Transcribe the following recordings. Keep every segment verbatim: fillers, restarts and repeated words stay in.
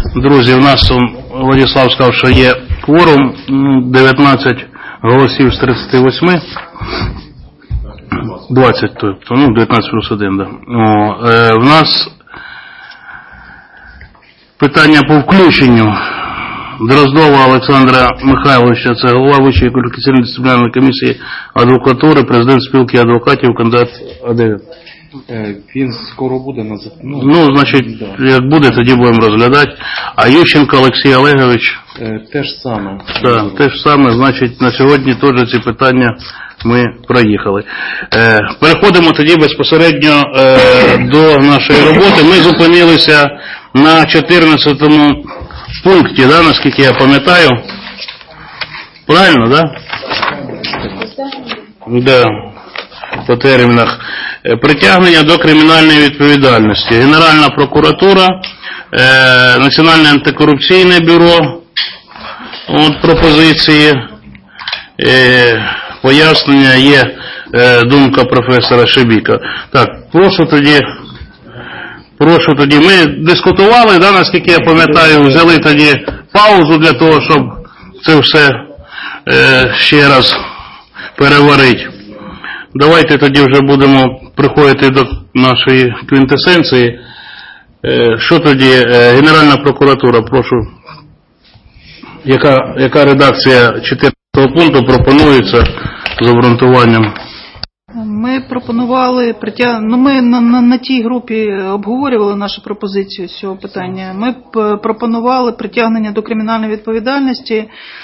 Друзі, в нас Владислав сказав, що є кворум, дев'ятнадцять голосів з тридцяти восьми. двадцять, тобто, ну, дев'ятнадцять плюс один, да. О, е, в нас питання по включенню Дроздова Олександра Михайловича, це голова Вищої кваліфікаційної дисциплінарної комісії адвокатури, президент спілки адвокатів, кандидат АД. Він скоро буде на ну, ну, значить, да. Як буде, тоді будемо розглядати. А Ющенко Олексій Олегович? Е, те ж саме. Так, да, те ж саме, значить, на сьогодні теж ці питання ми проїхали. Е, переходимо тоді безпосередньо е, до нашої роботи. Ми зупинилися на чотирнадцятому пункті, да, наскільки я пам'ятаю. Правильно, так? Да? Да. По термінах. Притягнення до кримінальної відповідальності. Генеральна прокуратура, е, Національне антикорупційне бюро, от пропозиції, е, пояснення є, е, думка професора Шебіка. Так, прошу тоді, прошу тоді, ми дискутували, да, наскільки я пам'ятаю, взяли тоді паузу для того, щоб це все е, ще раз переварити. Давайте тоді вже будемо приходити до нашої квінтесенції. Що тоді Генеральна прокуратура, прошу, яка, яка редакція чотирнадцятого пункту пропонується з обґрунтуванням? Ми пропонували, притяг... ну, ми на, на, на тій групі обговорювали нашу пропозицію з цього питання. Ми пропонували притягнення до кримінальної відповідальності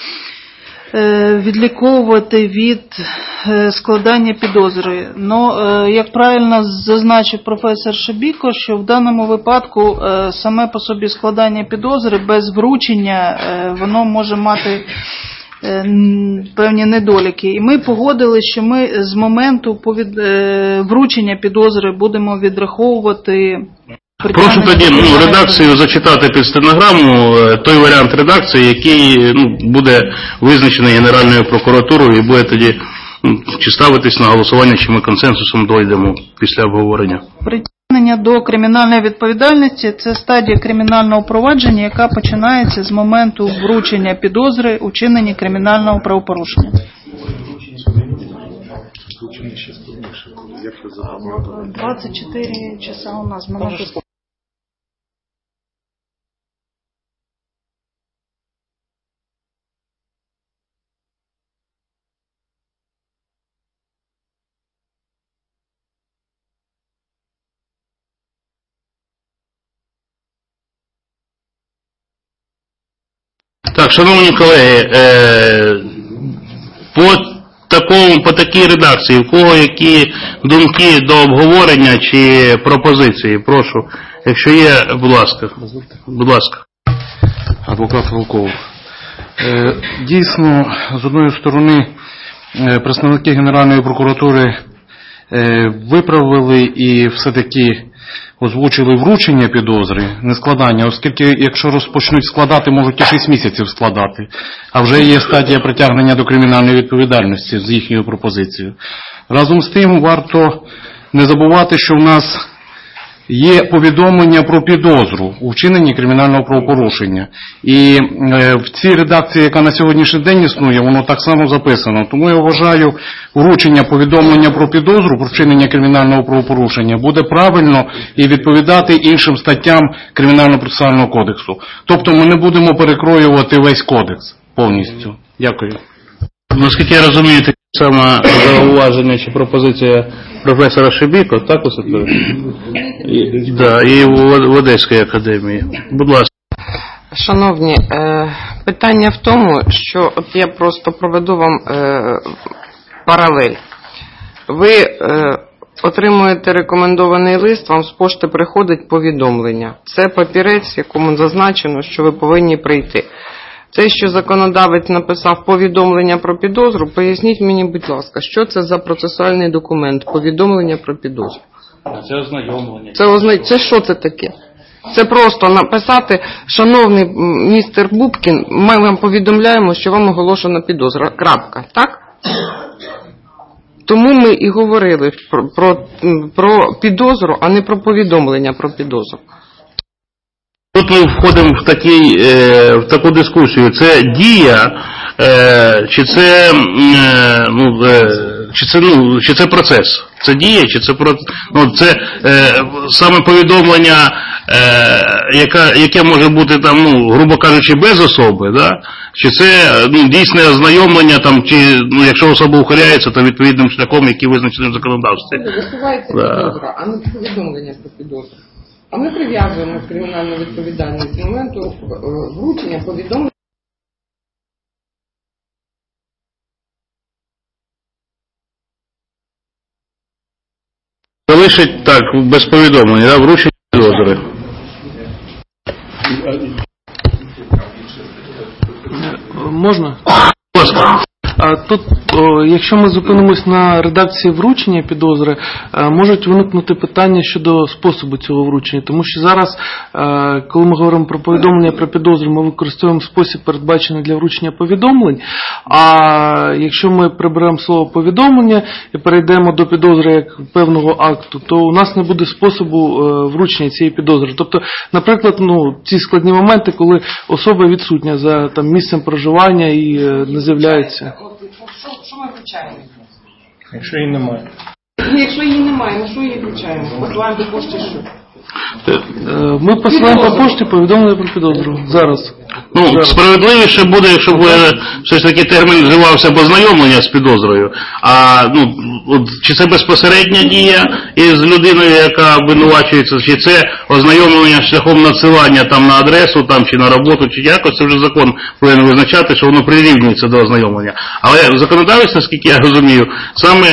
відліковувати від складання підозри. Но, як правильно зазначив професор Шебіко, що в даному випадку саме по собі складання підозри без вручення, воно може мати певні недоліки. І ми погодили, що ми з моменту вручення підозри будемо відраховувати. Прошу тоді ну, редакцію зачитати під стенограму той варіант редакції, який ну, буде визначений Генеральною прокуратурою і буде тоді ну, чи ставитись на голосування, чи ми консенсусом дойдемо після обговорення. Притягнення до кримінальної відповідальності – це стадія кримінального провадження, яка починається з моменту вручення підозри у чиненні кримінального правопорушення. двадцять чотири часа у нас. Так, шановні колеги, е, по такому, по такій редакції, в кого які думки до обговорення чи пропозиції, прошу, якщо є, будь ласка, будь ласка. Адвокат Волков. Е, дійсно, з одної сторони, е, представники Генеральної прокуратури е, виправили і все-таки озвучили вручення підозри, не складання, оскільки якщо розпочнуть складати, можуть і шість місяців складати, а вже є стадія притягнення до кримінальної відповідальності з їхньою пропозицією. Разом з тим варто не забувати, що в нас є повідомлення про підозру у вчиненні кримінального правопорушення. І в цій редакції, яка на сьогоднішній день існує, воно так само записано. Тому я вважаю, вручення повідомлення про підозру, про вчинення кримінального правопорушення буде правильно і відповідати іншим статтям Кримінально-процесуального кодексу. Тобто ми не будемо перекроювати весь кодекс повністю. Дякую. Наскільки я розумію, таке саме зауваження чи пропозиція професора Шебіко, так, Василь? І, да, і в Одеській академії. Будь ласка. Шановні, е, питання в тому, що от я просто проведу вам е, паралель. Ви е, отримуєте рекомендований лист, вам з пошти приходить повідомлення. Це папірець, в якому зазначено, що ви повинні прийти. Те, що законодавець написав повідомлення про підозру, поясніть мені, будь ласка, що це за процесуальний документ, повідомлення про підозру? Це ознайомлення. Це, озна... це що це таке? Це просто написати, шановний містер Бубкін, ми вам повідомляємо, що вам оголошена підозра. Крапка. Так? Тому ми і говорили про, про, про підозру, а не про повідомлення про підозру. Тут ми входимо в, такий, е, в таку дискусію. Це дія, е, чи це, е, ну, е, чи це, ну, чи це процес? Це дія, чи це процес? Ну, це е, саме повідомлення, е, яка, яке може бути там, ну, грубо кажучи, без особи, да? Чи це, ну, дійсне ознайомлення, там, чи, ну, якщо особа ухиляється, то відповідним шляхом, який визначений в законодавстві. Висувається підозра, а не повідомлення про підозру. А ми прив'язуємо кримінальну відповідальність з моменту е, вручення повідомлення. Залишить так, без повідомлення, да, вручення підозри. Можна? Будь ласка. А тут, о, якщо ми зупинимось на редакції вручення підозри, е, можуть виникнути питання щодо способу цього вручення, тому що зараз, е, коли ми говоримо про повідомлення про підозру, ми використовуємо спосіб, передбачений для вручення повідомлень, а якщо ми приберемо слово повідомлення і перейдемо до підозри як певного акту, то у нас не буде способу е, вручення цієї підозри. Тобто, наприклад, ну, ці складні моменти, коли особа відсутня за там, місцем проживання і е, не з'являється. Що, що ми вручаємо? Якщо її немає. Ну, якщо її немає, на що її вручаємо? Посилаємо до пошти що? Е, Ми посилаємо по пошті повідомлення про підозру. Зараз. Ну, Зараз. справедливіше буде, якщо б е, все ж таки термін вживався б ознайомлення з підозрою. А, ну, от, чи це безпосередня дія із людиною, яка обвинувачується, чи це ознайомлення шляхом надсилання там на адресу, там, чи на роботу, чи якось, це вже закон повинен визначати, що воно прирівнюється до ознайомлення. Але законодавець, наскільки я розумію, саме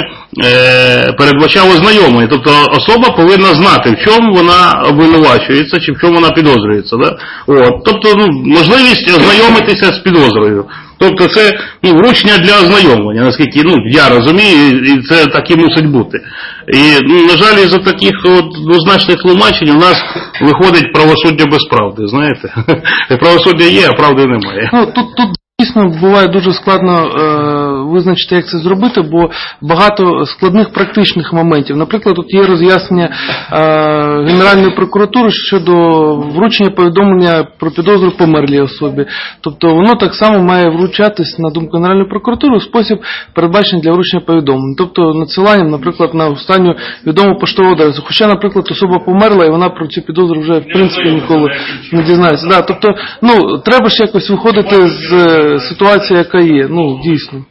е, передбачав ознайомлення. Тобто особа повинна знати, в чому вона обвинувачується, чи в чому вона підозрюється. Да? От. Тобто, ну, можливість ознайомитися з підозрою. Тобто це, ну, вручення для ознайомлення, наскільки, ну, я розумію, і це так і мусить бути. І, ну, на жаль, із-за таких от двозначних тлумачень у нас виходить правосуддя без правди, знаєте. Правосуддя є, а правди немає. Ну, тут, тут дійсно буває дуже складно е, визначити, як це зробити, бо багато складних практичних моментів. Наприклад, тут є роз'яснення е, Генеральної прокуратури щодо вручення повідомлення про підозру померлій особі. Тобто воно так само має вручатись, на думку Генеральної прокуратури, у спосіб, передбачений для вручення повідомлень. Тобто надсиланням, наприклад, на останню відому поштову адресу. Хоча, наприклад, особа померла, і вона про цю підозру вже, в принципі, ніколи не дізнається. Да, тобто, ну, треба ж якось виходити з ситуації, яка є. Ну, дійсно.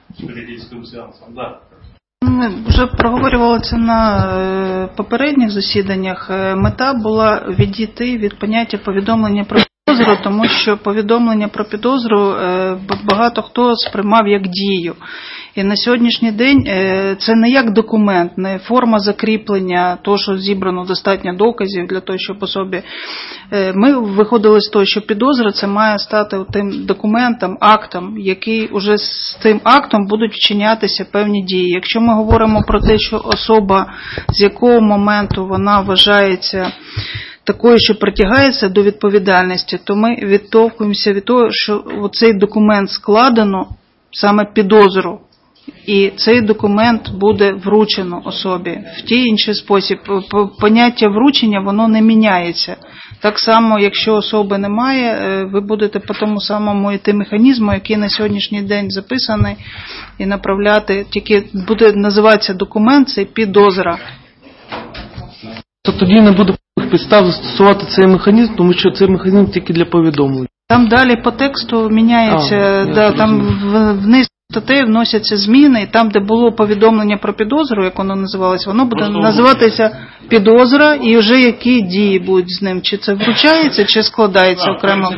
Ми вже проговорювали це на е, попередніх засіданнях. Е, Мета була відійти від поняття повідомлення про підозру, тому що повідомлення про підозру е, багато хто сприймав як дію. І на сьогоднішній день е, це не як документ, не форма закріплення того, що зібрано достатньо доказів для того, щоб особі. Е, Ми виходили з того, що підозра це має стати тим документом, актом, який уже з цим актом будуть вчинятися певні дії. Якщо ми говоримо про те, що особа, з якого моменту вона вважається такою, що притягається до відповідальності, то ми відтовкуємося від того, що цей документ складено саме підозру. І цей документ буде вручено особі. В тій інший спосіб поняття вручення, воно не міняється. Так само, якщо особи немає, ви будете по тому самому йти механізму, який на сьогоднішній день записаний, і направляти, тільки буде називатися документ, це підозра. То тоді не буде підстав застосувати цей механізм, тому що цей механізм тільки для повідомлень. Там далі по тексту міняється, А, да, там вниз статей вносяться зміни, і там, де було повідомлення про підозру, як воно називалось, воно буде Просто називатися підозра, і вже які дії будуть з ним, чи це вручається, чи складається окремо.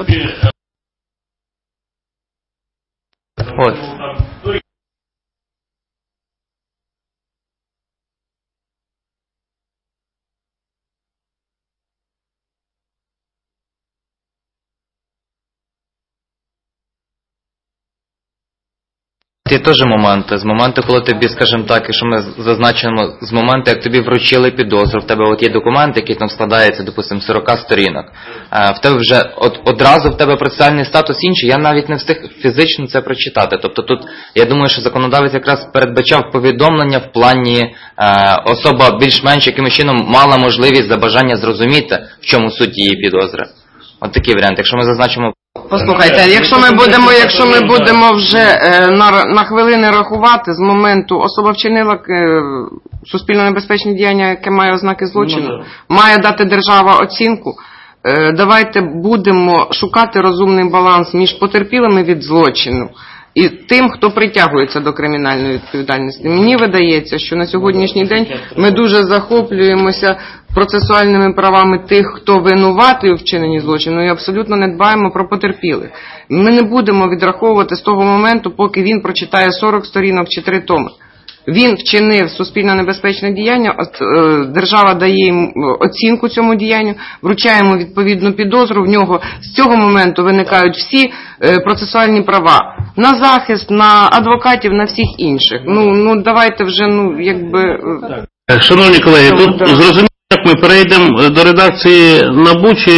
От. Є теж моменти. З моменту, коли тобі, скажімо так, якщо ми зазначимо, з моменту, як тобі вручили підозру, в тебе от є документ, який там складається, допустимо, сорок сторінок. В тебе вже от, одразу в тебе процесуальний статус інший, я навіть не встиг фізично це прочитати. Тобто тут, я думаю, що законодавець якраз передбачав повідомлення в плані е, особа більш-менш якимось чином мала можливість за бажання зрозуміти, в чому суть її підозри. От такий варіант. Якщо ми зазначимо... Послухайте, якщо ми будемо, якщо ми будемо вже е, на, на хвилини рахувати, з моменту особа вчинила е, суспільно небезпечне діяння, яке має ознаки злочину, має дати держава оцінку, е, давайте будемо шукати розумний баланс між потерпілими від злочину і тим, хто притягується до кримінальної відповідальності. Мені видається, що на сьогоднішній день ми дуже захоплюємося процесуальними правами тих, хто винуватий у вчиненні злочину, і абсолютно не дбаємо про потерпілих. Ми не будемо відраховувати з того моменту, поки він прочитає сорок сторінок чи три томи. Він вчинив суспільно небезпечне діяння, держава дає йому оцінку цьому діянню, вручає йому відповідну підозру, в нього з цього моменту виникають всі процесуальні права на захист, на адвокатів, на всіх інших. Ну, ну давайте вже, ну, якби... Шановні колеги, тут зрозуміло, як ми перейдемо до редакції НАБУ, чи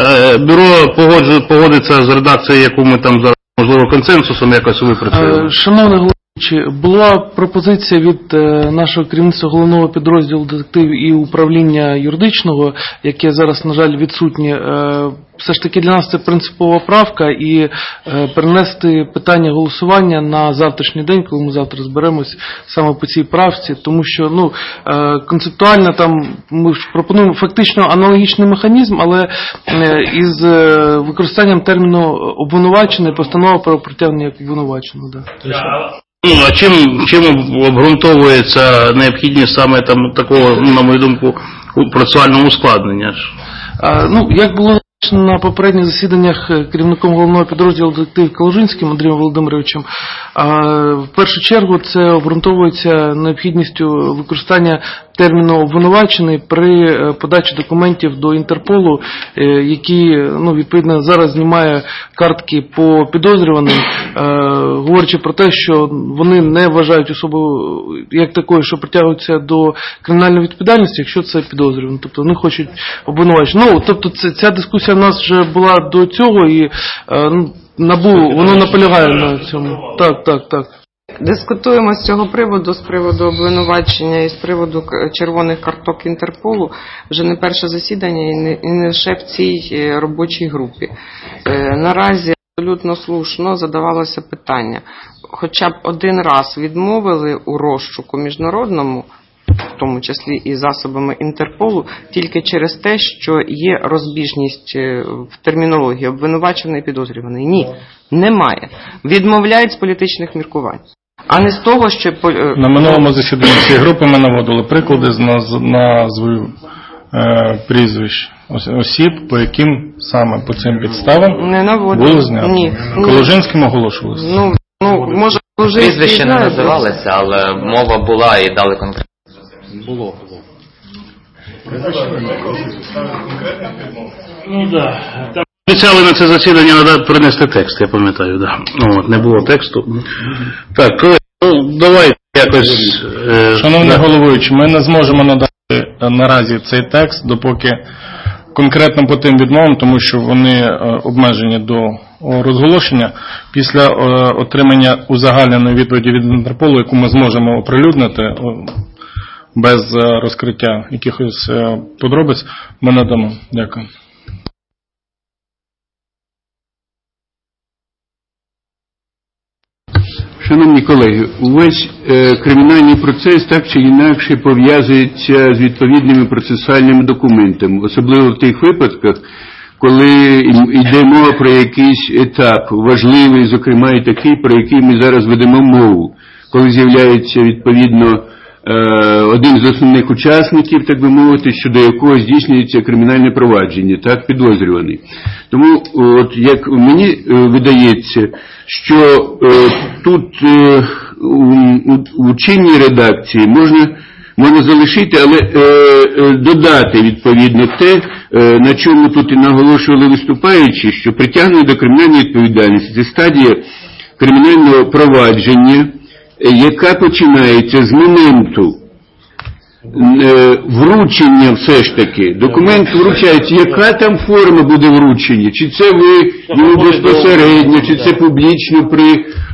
бюро погодиться з редакцією, яку ми там зараз, можливо, консенсусом якось випрацюємо? Шановний головуючий, була пропозиція від нашого керівництва головного підрозділу детективів і управління юридичного, яке зараз, на жаль, відсутнє. Все ж таки для нас це принципова правка, і перенести питання голосування на завтрашній день, коли ми завтра зберемось саме по цій правці, тому що, ну, концептуально там ми пропонуємо фактично аналогічний механізм, але із використанням терміну обвинувачений, постанова про притягнення як обвинуваченого. Да. Ну, а чим, чим обґрунтовується необхідність саме там такого, ну, на мою думку, процесуального ускладнення? А, ну, як було на попередніх засіданнях керівником головного підрозділу детектив Калужинським Андрієм Володимировичем, в першу чергу це обґрунтовується необхідністю використання терміну обвинувачений при подачі документів до Інтерполу, який, ну, відповідно, зараз знімає картки по підозрюваним, говорячи про те, що вони не вважають особу як такою, що притягуються до кримінальної відповідальності, якщо це підозрюваний. Тобто вони хочуть обвинувачення. Ну, тобто ця дискусія в нас вже була до цього, і ну, НАБУ, воно наполягає на цьому. Так, так, так. Дискутуємо з цього приводу, з приводу обвинувачення і з приводу червоних карток Інтерполу вже не перше засідання і не, і не лише в цій робочій групі. Е, наразі абсолютно слушно задавалося питання. Хоча б один раз відмовили у розшуку міжнародному, в тому числі і засобами Інтерполу, тільки через те, що є розбіжність в термінології обвинувачений і підозрюваний. Ні, немає. Відмовляють з політичних міркувань. А не з того, що... На минулому засіданні цієї групи ми наводили приклади з назвою е, прізвищ осіб, по яким саме по цим підставам не наводили. Було знято. Ні. Калужинським оголошувалося. Ну, ну, може, Калужинський Прізвища не називалися, але мова була і дали конкретно. Було, було. Ну, да. Там обіцяли на це засідання надати принести текст, я пам'ятаю, да. Ну, от, не було тексту. Так, колеги, ну, давай якось... Е, Шановний да. головуючий, ми не зможемо надати наразі цей текст, допоки конкретно по тим відмовам, тому що вони обмежені до розголошення. Після отримання узагальненої відповіді від Інтерполу, яку ми зможемо оприлюднити, без розкриття якихось подробиць, ми надамо. Дякую. Шановні колеги, увесь е, кримінальний процес так чи інакше пов'язується з відповідними процесуальними документами, особливо в тих випадках, коли йде мова про якийсь етап важливий, зокрема і такий, про який ми зараз ведемо мову, коли з'являється відповідно один з основних учасників, так би мовити, щодо якого здійснюється кримінальне провадження, так, підозрюваний. Тому, от, як мені видається, що е, тут е, у, у чинній редакції можна, можна залишити, але е, е, додати, відповідно, те, е, на чому тут і наголошували виступаючі, що притягнення до кримінальної відповідальності – це стадія кримінального провадження, яка починається з моменту е, вручення все ж таки. Документ вручається, яка там форма буде вручення? Чи це ви йому безпосередньо, чи це публічно при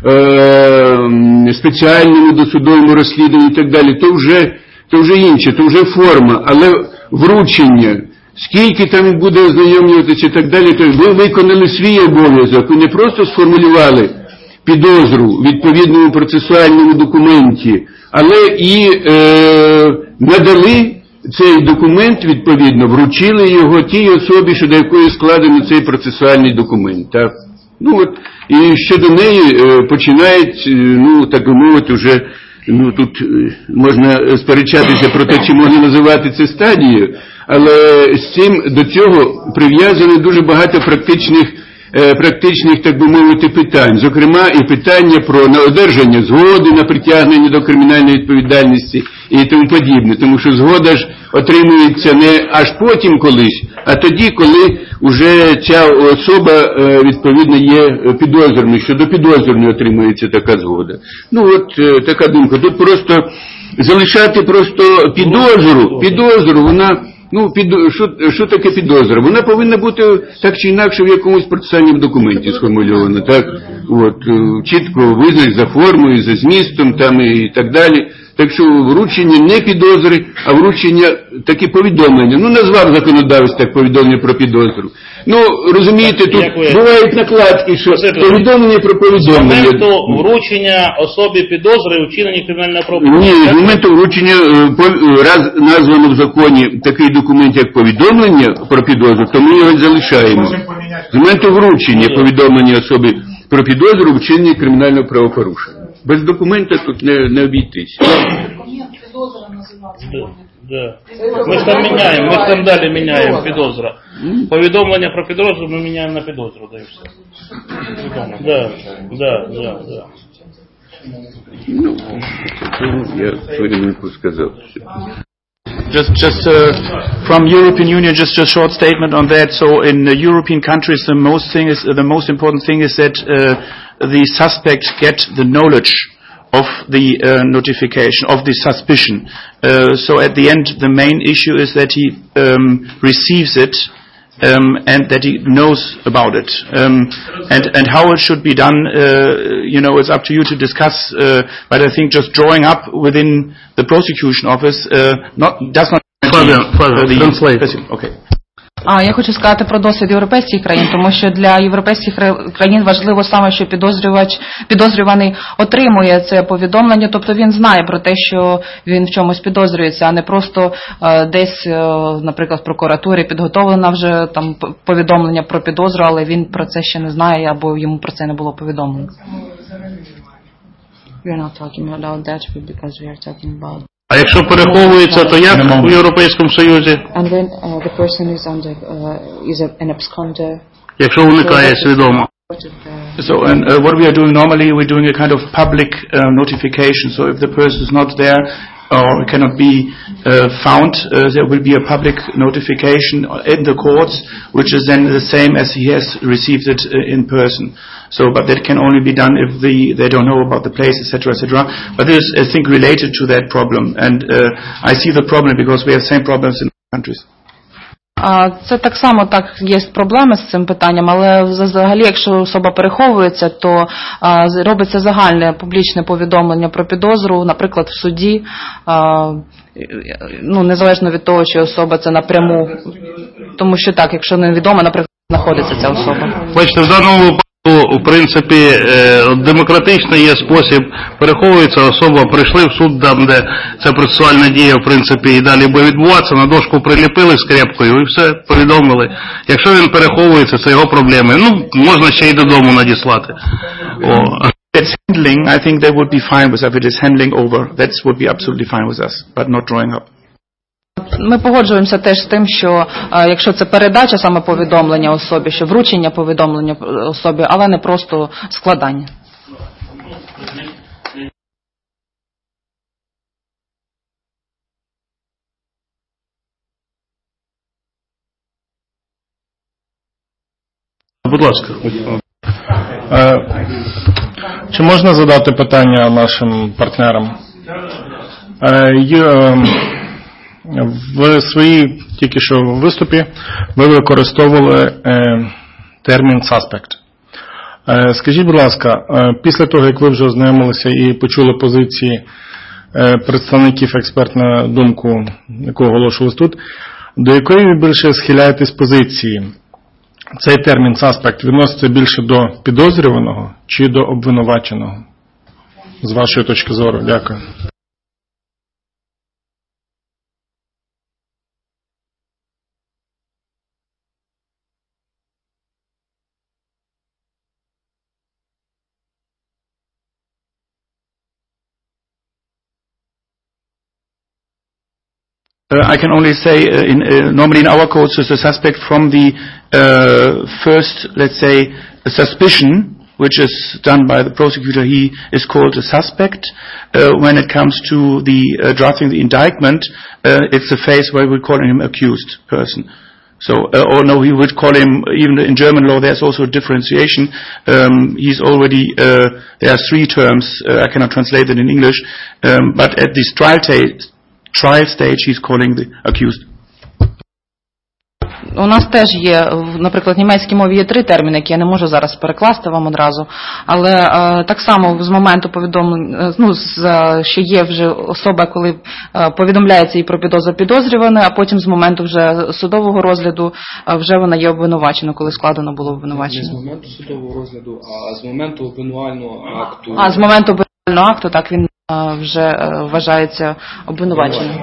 е, спеціальному досудовому розслідуванні і так далі. То вже, то вже інше, то вже форма. Але вручення скільки там він буде ознайомлюватися і так далі, то ви виконали свій обов'язок, ви не просто сформулювали підозру в відповідному процесуальному документі, але і е, надали цей документ, відповідно, вручили його тій особі, щодо якої складено цей процесуальний документ. Так? Ну, от, і щодо неї е, починають, е, ну, так би мовити, вже, ну, тут е, можна сперечатися про те, чи можна називати це стадією, але з цим до цього прив'язано дуже багато практичних практичних, так би мовити, питань. Зокрема, і питання про одержання згоди на притягнення до кримінальної відповідальності і тому подібне. Тому що згода ж отримується не аж потім колись, а тоді, коли вже ця особа, відповідно, є підозрюваною, що до підозрюваної отримується така згода. Ну, от така думка. Тут просто залишати просто підозру, підозру, вона... Ну, під, що, що таке підозра? Вона повинна бути так чи інакше в якомусь процесуальному документі сформульована, так? От, чітко визначено за формою, за змістом там і так далі. Так що вручення не підозри, а вручення такі повідомлення. Ну, назвав законодавець так повідомлення про підозру. Ну, розумієте, тут бувають накладки, що повідомлення про повідомлення. З моменту вручення особі підозри у вчиненні кримінального правопорушення. Ні, з моменту вручення, раз названо в законі такий документ, як повідомлення про підозру, то ми його залишаємо. З моменту вручення повідомлення особі про підозру у вчиненні кримінального правопорушення. Без документа тут не, не обійтись. Да. Ми ж там міняємо, ми ж там далі міняємо підозра. Повідомлення про підозру ми міняємо на підозру, да і все. Да, да, да, да. Ну, я свою сказав. Just, just uh, from European Union, just a short statement on that. So, in uh, European countries, the most thing is uh, the most important thing is that uh, the suspect get the knowledge of the uh, notification, of the suspicion. Uh, so, at the end, the main issue is that he um, receives it. Um, and that he knows about it. Um, and, and how it should be done, uh, you know, it's up to you to discuss, uh, but I think just drawing up within the prosecution office uh, not, does not... Father, father, the, translate. Okay. А я хочу сказати про досвід європейських країн, тому що для європейських країн важливо саме, що підозрювач, підозрюваний отримує це повідомлення, тобто він знає про те, що він в чомусь підозрюється, а не просто е, десь, е, наприклад, в прокуратурі підготовлено вже там повідомлення про підозру, але він про це ще не знає, або йому про це не було повідомлено. We're not talking about that because we are talking about... А якщо переховується, то як у Європейському Союзі? And when uh, the person is under uh, is an absconder. Якщо уникає свідомо. So, and uh, what we are doing normally, we're doing a kind of public uh, notification. So, if the person is not there or cannot be uh, found, uh, there will be a public notification in the courts, which is then the same as he has received it uh, in person. So, but that can only be done if the, they don't know about the place, et cetera, et cetera. But this is, I think, related to that problem. And uh, I see the problem because we have same problems in countries. Це так само так є проблеми з цим питанням, але взагалі, якщо особа переховується, то а, робиться загальне публічне повідомлення про підозру, наприклад, в суді, а, ну, незалежно від того, чи особа це напряму, тому що так, якщо невідомо, наприклад, знаходиться ця особа. Бачите, в даному випадку, в принципі, демократичний є спосіб, переховується особа, прийшли в суд, там, де ця процесуальна дія, в принципі, і далі буде відбуватися, на дошку приліпили скрепкою і все, повідомили. Якщо він переховується, це його проблеми. Ну, можна ще й додому надіслати. О. That's handling, I think they would be fine with if it is handling over. That would be absolutely fine with us, but not drawing up. Ми погоджуємося теж з тим, що а, якщо це передача саме повідомлення особі, що вручення повідомлення особі, але не просто складання. Будь ласка. Чи можна задати питання нашим партнерам? В своїй тільки що виступі ви використовували термін «suspect». Скажіть, будь ласка, після того, як ви вже ознайомилися і почули позиції представників експерт на думку, яку оголошувалось тут, До якої ви більше схиляєтесь позиції? Цей термін «suspect» відноситься більше до підозрюваного чи до обвинуваченого? З вашої точки зору. Дякую. Uh, I can only say, uh, in, uh, normally in our codes, is a suspect from the uh, first, let's say, a suspicion, which is done by the prosecutor. He is called a suspect. Uh, when it comes to the uh, drafting the indictment, uh, it's a phase where we're calling him accused person. So, uh, or no, we would call him, even in German law, there's also a differentiation. Um, he's already, uh, there are three terms, uh, I cannot translate it in English, um, but at this trial ta- trial stage he's calling the accused. У нас теж є, наприклад, в німецькій мові є три терміни, які я не можу зараз перекласти вам одразу, але е, так само з моменту повідомлення, ну, з, що є вже особа, коли е, повідомляється і про підозру підозрюваної, а потім з моменту вже судового розгляду е, вже вона є обвинувачена, коли складено було обвинувачення. Не з моменту судового розгляду, а з моменту обвинувального акту. А, з моменту обвинувального акту, так, він е, вже е, вважається обвинуваченим.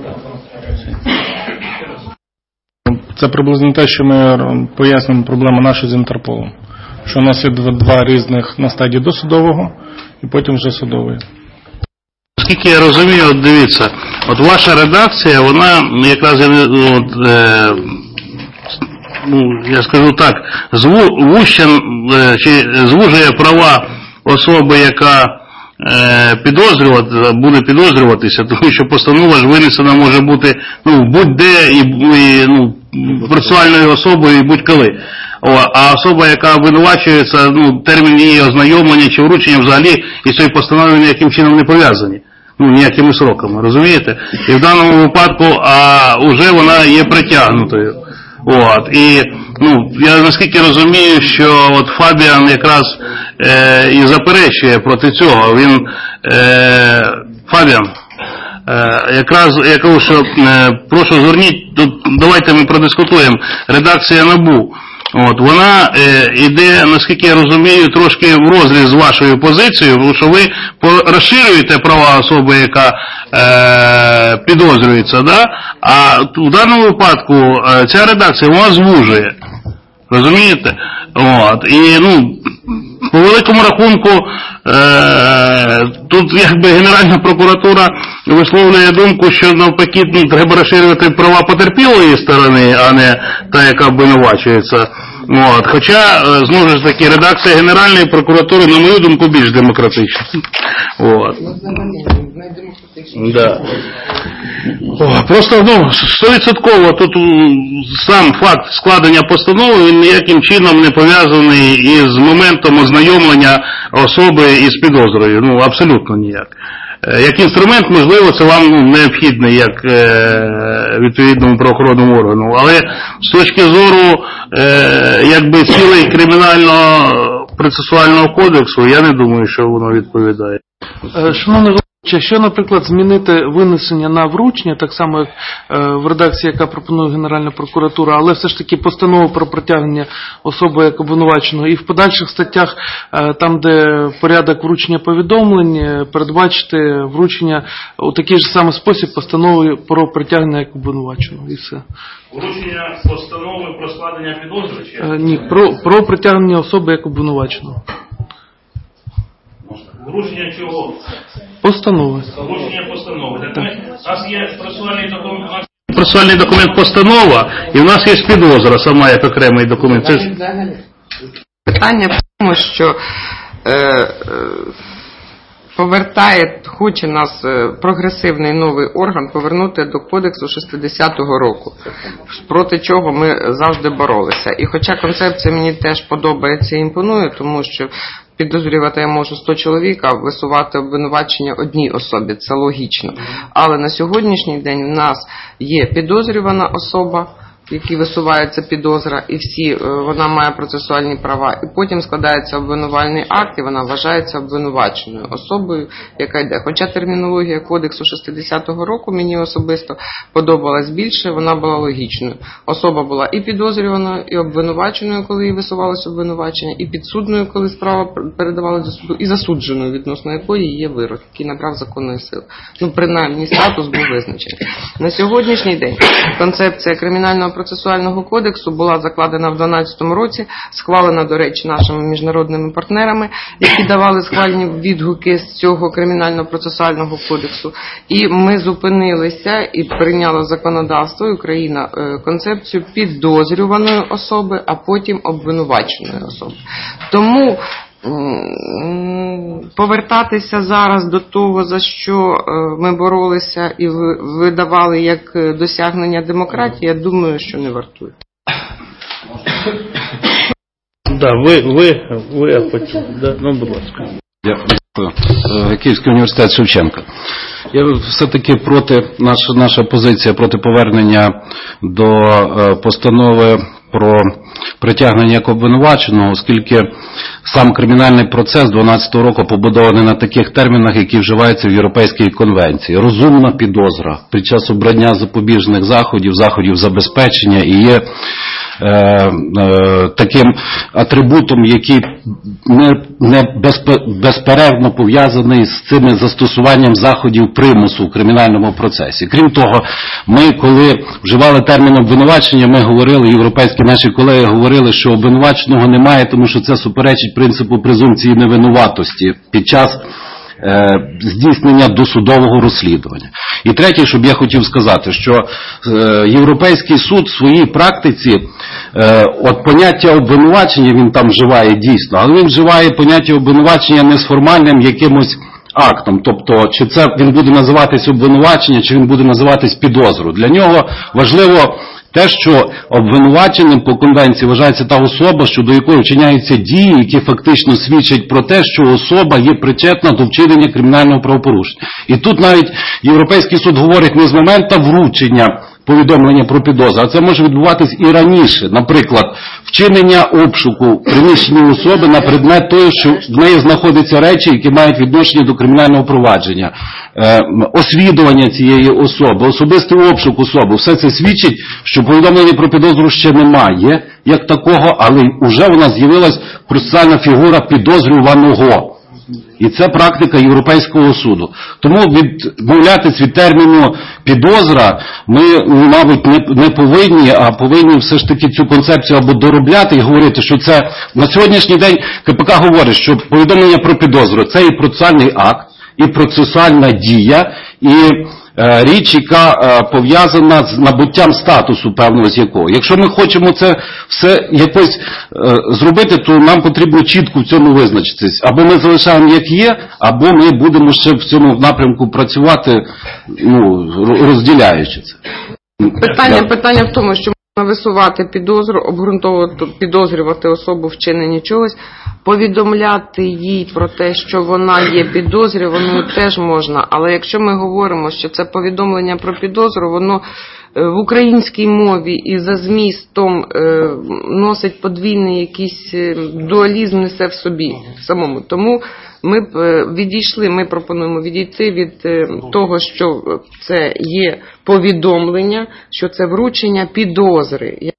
Це приблизно те, що ми пояснимо проблему нашу з Інтерполом. Що у нас є два різних на стадії досудового і потім вже судової. Наскільки я розумію, от дивіться, от ваша редакція, вона якраз, от, е, ну, я скажу так, звужує, чи звужує права особи, яка е, підозрювати, буде підозрюватися, тому що постанова ж винесена може бути, ну, будь-де і, і ну, процесуальною особою і будь-коли. О, а особа, яка обвинувачується, ну, термін її ознайомлення чи вручення взагалі із цією постановою ніяким чином не пов'язані. Ну, ніякими сроками, розумієте? І в даному випадку, а вже вона є притягнутою. От, і, ну, я наскільки розумію, що от Фабіан якраз е, і заперечує проти цього. Він, е, Фабіан, е, якраз, я кажу, що, е, прошу зверніть, тут, давайте ми продискутуємо, редакція НАБУ. От, вона е, іде, наскільки я розумію, трошки в розріз з вашою позицією, тому що ви розширюєте права особи, яка е, підозрюється, да? А в даному випадку е, ця редакція, вона звужує. Розумієте? От, і, ну, по великому рахунку, е, тут якби Генеральна прокуратура висловлює думку, що навпаки, ну, треба розширювати права потерпілої сторони, а не та, яка обвинувачується. От, хоча, знову ж таки, редакція Генеральної прокуратури, на мою думку, більш демократична. От. Да. О, просто, ну, стовідсотково тут сам факт складення постанови, він ніяким чином не пов'язаний із моментом ознайомлення особи із підозрою. Ну, абсолютно ніяк. Як інструмент, можливо, це вам, ну, необхідний як е, відповідному правоохоронному органу, але з точки зору е, якби цілей кримінального процесуального кодексу, я не думаю, що воно відповідає. Шановний Якщо, наприклад, змінити винесення на вручення, так само як в редакції, яка пропонує Генеральна прокуратура, але все ж таки постанову про притягнення особи як обвинуваченого, і в подальших статтях, там, де порядок вручення повідомлень, передбачити вручення у такий же самий спосіб постанови про притягнення як обвинуваченого, і все. Вручення постанови про складення підозри? Чи? Ні, про, про притягнення особи як обвинуваченого. Вручення чого? Постанови. Вручення постанови. Так, у нас є процесуальний документ, процесуальний документ постанова, і в нас є підозра сама як окремий документ. Це ж... Питання в тому, що е, е, повертає, хоче нас е, прогресивний новий орган повернути до кодексу шістдесятого року, проти чого ми завжди боролися. І хоча концепція мені теж подобається і імпонує, тому що підозрювати я можу сто чоловік, а висувати обвинувачення одній особі. Це логічно. Але на сьогоднішній день в нас є підозрювана особа, які висуваються підозра, і всі, вона має процесуальні права, і потім складається обвинувальний акт, і вона вважається обвинуваченою особою, яка йде. Хоча термінологія кодексу шістдесятого року мені особисто подобалась більше, вона була логічною. Особа була і підозрюваною, і обвинуваченою, коли їй висувалося обвинувачення, і підсудною, коли справа передавалася до суду, і засудженою, відносно якої є вирок, який набрав законної сили. Ну, принаймні, статус був визначений. На сьогоднішній день концепція Кримінального процесуального кодексу була закладена в дві тисячі дванадцятому році, схвалена, до речі, нашими міжнародними партнерами, які давали схвальні відгуки з цього Кримінального процесуального кодексу. І ми зупинилися і прийняли законодавство, і Україна, концепцію підозрюваної особи, а потім обвинуваченої особи. Тому повертатися зараз до того, за що ми боролися і видавали як досягнення демократії, я думаю, що не вартує. Да, ви, ви, ви, а потім, да, ну, будь ласка. Дякую. Київський університет Шевченка. Я все-таки проти, наша, наша позиція проти повернення до постанови про притягнення як обвинуваченого, оскільки сам кримінальний процес дванадцятого року побудований на таких термінах, які вживаються в Європейській конвенції. Розумна підозра під час обрання запобіжних заходів, заходів забезпечення і є е, е, таким атрибутом, який не, не безпе, безперервно пов'язаний з цими застосуванням заходів примусу в кримінальному процесі. Крім того, ми, коли вживали термін обвинувачення, ми говорили, європейські наші колеги говорили, що обвинуваченого немає, тому що це суперечить принципу презумпції невинуватості під час е, здійснення досудового розслідування. І третє, що б я хотів сказати, що е, Європейський суд в своїй практиці е, от поняття обвинувачення він там вживає дійсно, але він вживає поняття обвинувачення не з формальним якимось актом, тобто чи це він буде називатись обвинувачення, чи він буде називатись підозру. Для нього важливо те, що обвинуваченим по конвенції вважається та особа, щодо якої вчиняються дії, які фактично свідчать про те, що особа є причетна до вчинення кримінального правопорушення. І тут навіть Європейський суд говорить не з моменту вручення повідомлення про підозру, а це може відбуватись і раніше. Наприклад, вчинення обшуку в приміщенні особи на предмет того, що в неї знаходяться речі, які мають відношення до кримінального провадження, е, освідування цієї особи, особистий обшук особи. Все це свідчить, що повідомлення про підозру ще немає, як такого, але вже у нас з'явилась процесуальна фігура підозрюваного. І це практика Європейського суду. Тому відмовлятись від терміну підозра ми, мабуть, не, не повинні, а повинні все ж таки цю концепцію або доробляти і говорити, що це на сьогоднішній день КПК говорить, що повідомлення про підозру це і процесуальний акт, і процесуальна дія, і е, річ, яка е, пов'язана з набуттям статусу певного з якого. Якщо ми хочемо це все якось е, зробити, то нам потрібно чітко в цьому визначитись. Або ми залишаємо як є, або ми будемо ще в цьому напрямку працювати, ну, розділяючи це. Питання, питання в тому, що можна висувати підозру, обґрунтовувати, підозрювати особу в вчиненні чогось, повідомляти їй про те, що вона є підозрюваною, теж можна. Але якщо ми говоримо, що це повідомлення про підозру, воно в українській мові і за змістом е, носить подвійний якийсь дуалізм, несе в собі самому. Тому ми б відійшли, ми пропонуємо відійти від е, того, що це є повідомлення, що це вручення підозри. Я...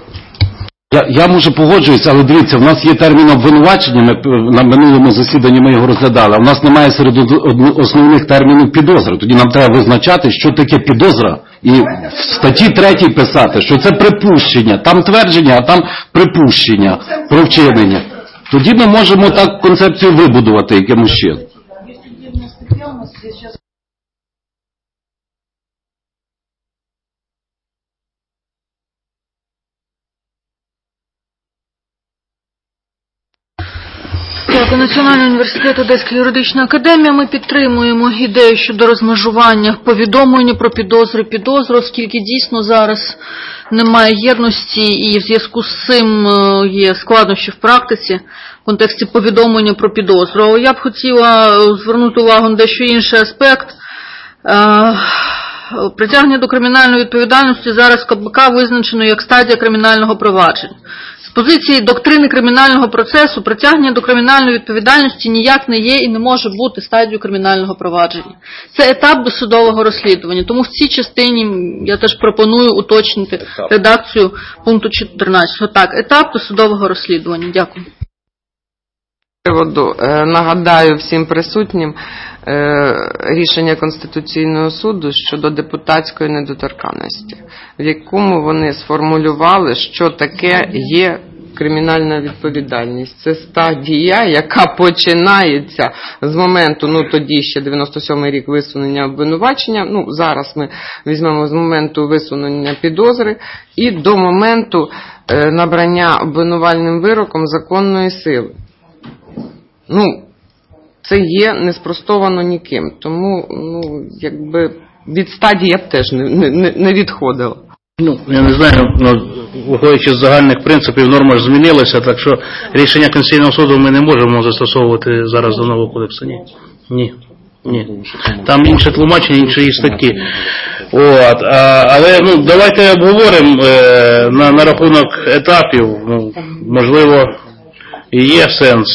Я, я може погоджуюсь, але дивіться, в нас є термін обвинувачення, ми, на минулому засіданні ми його розглядали, а в нас немає серед основних термінів підозри. Тоді нам треба визначати, що таке підозра, і в статті третій писати, що це припущення, там твердження, а там припущення про вчинення. Тоді ми можемо так концепцію вибудувати якимось чином. Національний університет, Одеська юридична академія, ми підтримуємо ідею щодо розмежування повідомлення про підозри підозру, оскільки дійсно зараз немає єдності і в зв'язку з цим є складнощі в практиці в контексті повідомлення про підозру. Але я б хотіла звернути увагу на дещо інший аспект. Притягнення до кримінальної відповідальності зараз КПК визначено як стадія кримінального провадження. З позиції доктрини кримінального процесу притягнення до кримінальної відповідальності ніяк не є і не може бути стадією кримінального провадження. Це етап досудового розслідування. Тому в цій частині я теж пропоную уточнити редакцію пункту чотирнадцятого. Так, етап досудового розслідування. Дякую. Приводу, нагадаю всім присутнім рішення Конституційного суду щодо депутатської недоторканності, в якому вони сформулювали, що таке є кримінальна відповідальність. Це стадія, яка починається з моменту, ну тоді ще дев'яносто сьомий рік висунення обвинувачення, ну зараз ми візьмемо з моменту висунення підозри і до моменту набрання обвинувальним вироком законної сили. Ну, це є не спростовано ніким. Тому, ну, якби від стадії я б теж не, не, не відходила. Ну, я не знаю, ну, виходячи з загальних принципів, норма ж змінилася, так що рішення Конституційного суду ми не можемо застосовувати зараз до нового кодексу. Ні. Ні. Ні. Там інше тлумачення, інші статті. От, а, але ну, давайте обговоримо е, на, на рахунок етапів. Ну, можливо, і є сенс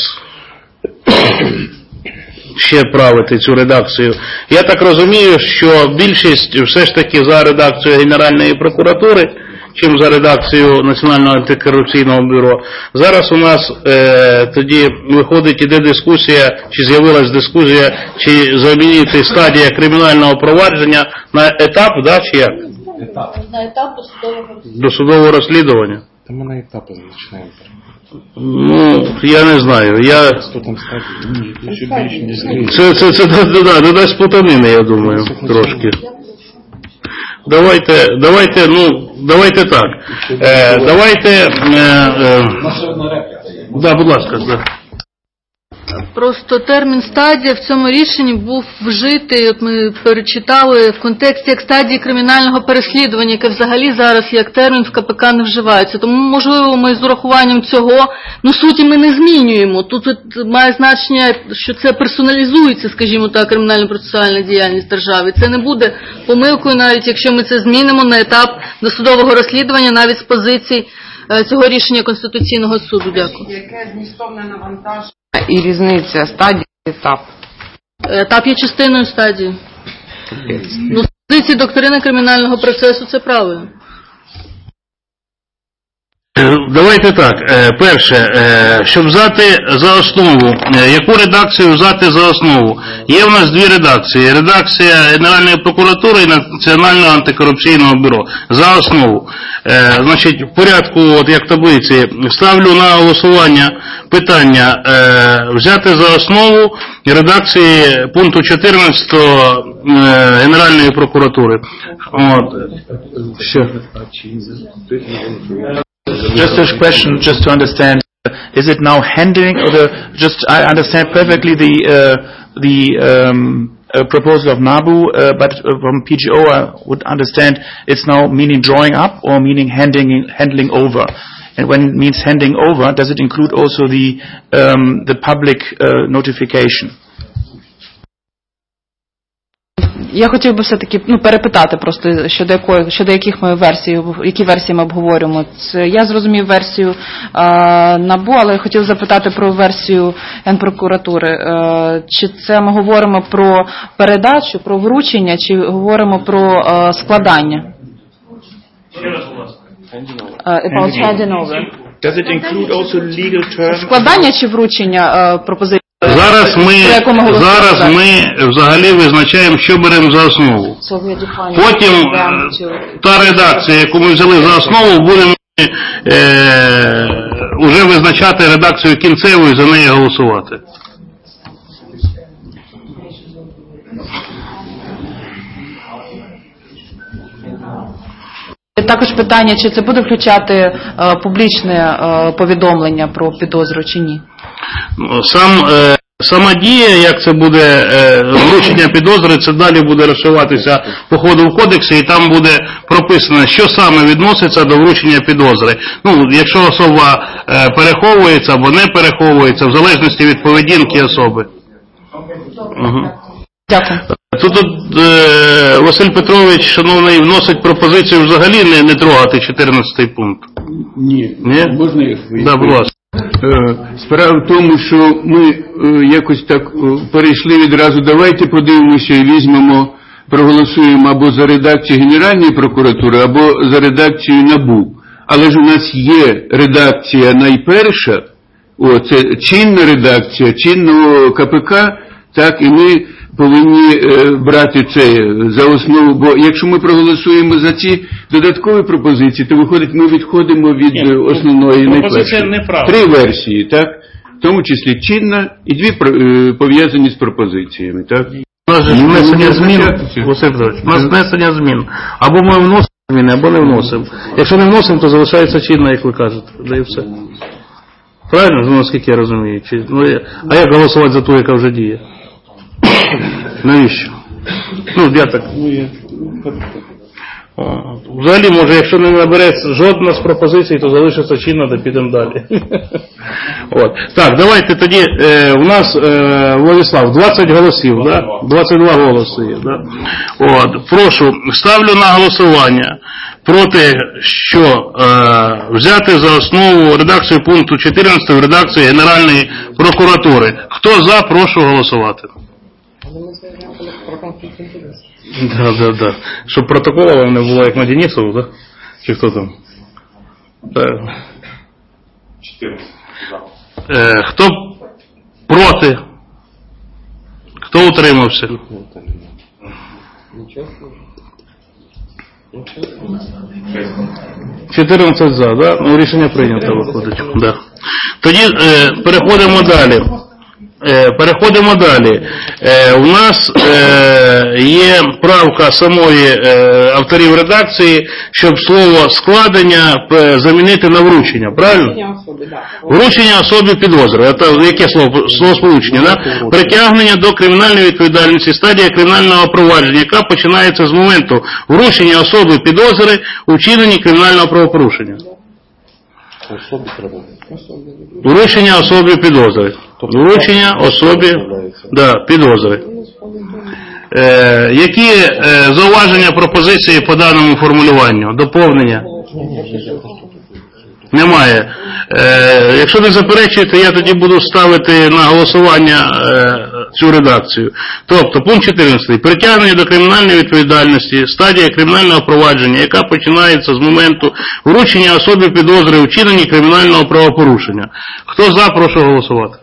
ще правити цю редакцію. Я так розумію, що більшість все ж таки за редакцію Генеральної прокуратури, чим за редакцію Національного антикорупційного бюро. Зараз у нас е, тоді виходить, іде дискусія, чи з'явилась дискусія, чи замінити стадія кримінального провадження на етап, да, чи як? Етап. На етап досудового розслідування. Досудового розслідування. Та ми на етапи починаємо. Ну, я не знаю. Я... Це, це, це додасть плутанини, я думаю, трошки. Давайте, давайте, ну, давайте так. Е, давайте... Е, е, да, будь ласка, да. Просто термін стадія в цьому рішенні був вжитий, от ми перечитали, в контексті як стадії кримінального переслідування, яке взагалі зараз як термін в КПК не вживається. Тому, можливо, ми з урахуванням цього, ну, суті ми не змінюємо. Тут, тут має значення, що це персоналізується, скажімо так, кримінально-процесуальна діяльність держави. Це не буде помилкою, навіть якщо ми це змінимо на етап досудового розслідування, навіть з позиції цього рішення Конституційного суду. Дякую. Яке змістовне навантаження і різниця стадії етап? Етап є частиною стадії. Ну, з позиції доктрини кримінального процесу це правильно. Давайте так. Перше, щоб взяти за основу, яку редакцію взяти за основу? Є в нас дві редакції. Редакція Генеральної прокуратури і Національного антикорупційного бюро. За основу. Значить, в порядку, от як таблиці, ставлю на голосування питання взяти за основу редакції пункту чотирнадцятого Генеральної прокуратури. От. Все. Just a question, just to understand, is it now handling, or the, just, I understand perfectly the, uh, the um, uh, proposal of NABU, uh, but uh, from P G O I would understand it's now meaning drawing up or meaning handing, handling over. And when it means handing over, does it include also the, um, the public uh, notification? Я хотів би все-таки ну, перепитати просто щодо якої, щодо яких ми версій, які версії ми обговорюємо. Це, я зрозумів версію а, НАБУ, але я хотів запитати про версію Генпрокуратури. А, чи це ми говоримо про передачу, про вручення, чи говоримо про а, складання? About handing over. Does it include also legal terms? Складання чи вручення а, пропозиції? Зараз ми, зараз ми взагалі визначаємо, що беремо за основу. Потім та редакція, яку ми взяли за основу, будемо е, вже визначати редакцію кінцеву і за неї голосувати. Також питання, чи це буде включати е, публічне е, повідомлення про підозру чи ні? Сам, е, сама дія, як це буде е, вручення підозри, це далі буде розшиватися по ходу в кодексі, і там буде прописано, що саме відноситься до вручення підозри. Ну, якщо особа е, переховується або не переховується, в залежності від поведінки особи. Угу. Дякую. Тут, тут е, Василь Петрович, шановний, вносить пропозицію взагалі не, не трогати чотирнадцятий пункт. Ні, Ні? можна я? Да, будь ласка. Е, Справа в тому, що ми е, якось так е, перейшли відразу, давайте подивимося і візьмемо, проголосуємо або за редакцію Генеральної прокуратури, або за редакцію НАБУ. Але ж у нас є редакція найперша, о, це чинна редакція чинного КПК, так, і ми повинні е, брати це за основу, бо якщо ми проголосуємо за ці додаткові пропозиції, то виходить, ми відходимо від Ні, основної пропозиція найпершої. неправильна. Три версії, так, в тому числі чинна і дві е, пов'язані з пропозиціями, так. У нас же ж Ну, внесення ну, змін, визначатися. Василь Петрович, у нас внесення змін. Або ми вносимо зміни, або не вносимо. Якщо не вносимо, то залишається чинно, як ви кажете. Да і все. Правильно, ну, наскільки я розумію? Чи, ну, я- а як голосувати за ту, яка вже діє? Навіщо? Ну, я так. О, взагалі, може, якщо не набереться жодна з пропозицій, то залишиться чинно, то підемо далі. От. Так, давайте тоді, е, у нас, е, Владислав, двадцять голосів, да? двадцять два голоси є, да? От. Прошу, ставлю на голосування про те, що е, взяти за основу редакцію пункту чотирнадцятого в редакції Генеральної прокуратури. Хто за, прошу голосувати. Да, да, да. Щоб протокола вам не було, як на Денисову, да? Чи хто там? Так. Е, хто проти? Хто утримався? чотирнадцять за, да? Ну, рішення прийнято, виходить. Да. Тоді е, переходимо далі. Е, переходимо далі. Е, у нас е, є правка самої е, авторів редакції, щоб слово складення е, замінити на вручення, правильно? Вручення особі підозри. Це яке слово, словосполучення? Да? Притягнення до кримінальної відповідальності, стадія кримінального провадження, яка починається з моменту вручення особи підозри у вчиненні кримінального правопорушення. Вручення особі підозри. Вручення особі да, підозри. Е, які е, зауваження, пропозиції по даному формулюванню? Доповнення? Немає. Е, якщо не заперечуєте, я тоді буду ставити на голосування е, цю редакцію. Тобто, пункт чотирнадцятий. Притягнення до кримінальної відповідальності, стадія кримінального провадження, яка починається з моменту вручення особі підозри у вчиненні кримінального правопорушення. Хто за, прошу голосувати.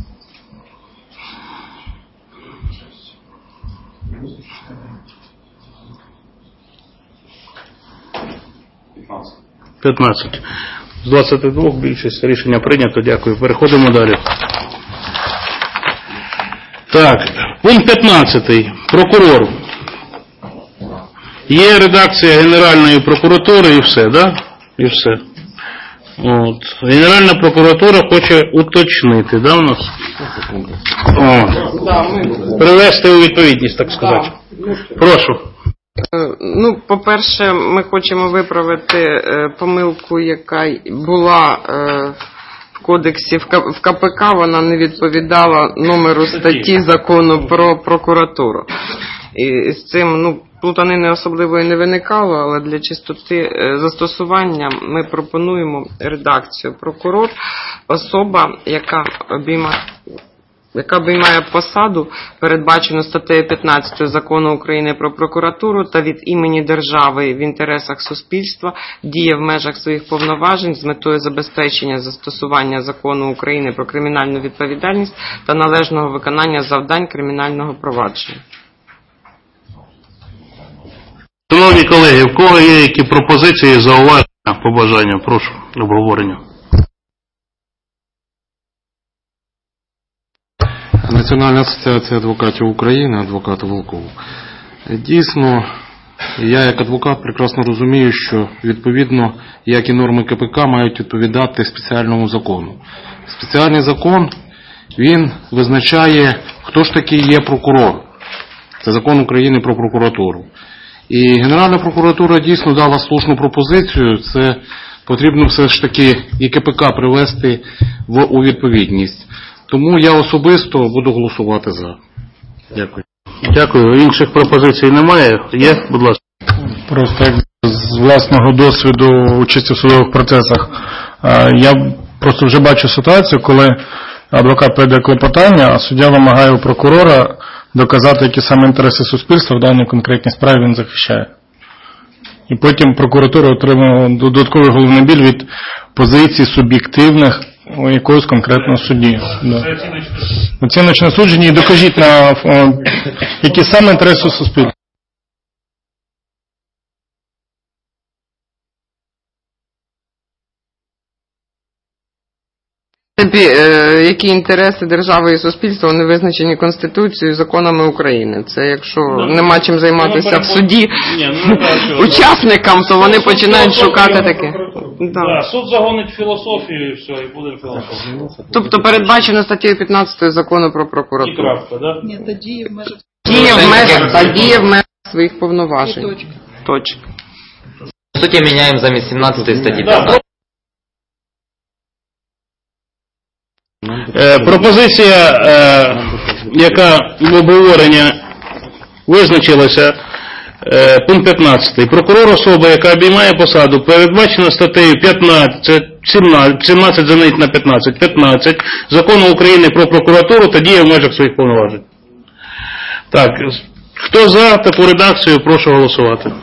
п'ятнадцять. З двадцяти двох більшість. Рішення прийнято. Дякую. Переходимо далі. Так. Пункт п'ятнадцятий. Прокурор. Є редакція Генеральної прокуратури і все, да? І все. От. Генеральна прокуратура хоче уточнити, да, у нас? О. Привести у відповідність, так сказати. Прошу. Ну, по-перше, ми хочемо виправити е, помилку, яка була е, в кодексі, в, К, в КПК, вона не відповідала номеру статті закону про прокуратуру. І з цим, ну, плутанини особливої не виникало, але для чистоти е, застосування ми пропонуємо редакцію. Прокурор – особа, яка обіймає яка обіймає посаду, передбачену статтею п'ятнадцятою Закону України про прокуратуру та від імені держави в інтересах суспільства діє в межах своїх повноважень з метою забезпечення застосування Закону України про кримінальну відповідальність та належного виконання завдань кримінального провадження. Шановні колеги, в кого є які пропозиції, зауваження, побажання? Прошу, обговорення. Національна асоціація адвокатів України, адвокат Волков. Дійсно, я як адвокат прекрасно розумію, що відповідно, як і норми КПК мають відповідати спеціальному закону. Спеціальний закон, він визначає, хто ж таки є прокурор. Це закон України про прокуратуру. І Генеральна прокуратура дійсно дала слушну пропозицію, це потрібно все ж таки і КПК привести в, у відповідність. Тому я особисто буду голосувати за. Дякую. Дякую. Інших пропозицій немає? Є? Будь ласка. Просто як з власного досвіду участі в судових процесах, е, я просто вже бачу ситуацію, коли адвокат подає клопотання, а суддя вимагає у прокурора доказати, які саме інтереси суспільства в даній конкретній справі він захищає. І потім прокуратура отримує додатковий головний біль від позицій суб'єктивних у якогось конкретного судді. Да. Оціночне судження і докажіть, на о, які саме інтереси суспільства. Які інтереси держави і суспільства, вони визначені Конституцією і законами України. Це якщо нема чим займатися в суді учасникам, то вони починають шукати таке. Да, суд загонить філософію і все, і буде філософію. Тобто передбачено статтею п'ятнадцятою закону про прокуратуру. І крапка, да? Ні, та діє в межах. Діє в межах, та діє в межах своїх повноважень. Точка. Точка. В суті, міняємо замість сімнадцятої статті п'ятнадцятої. Е, пропозиція, е, яка в обговоренні визначилася, е, пункт п'ятнадцятий. Прокурор особа, яка обіймає посаду, передбачена статтею п'ятнадцять, сімнадцять, сімнадцять замінить на п'ятнадцять, п'ятнадцять Закону України про прокуратуру та діє в межах своїх повноважень. Так, хто за таку редакцію, прошу голосувати.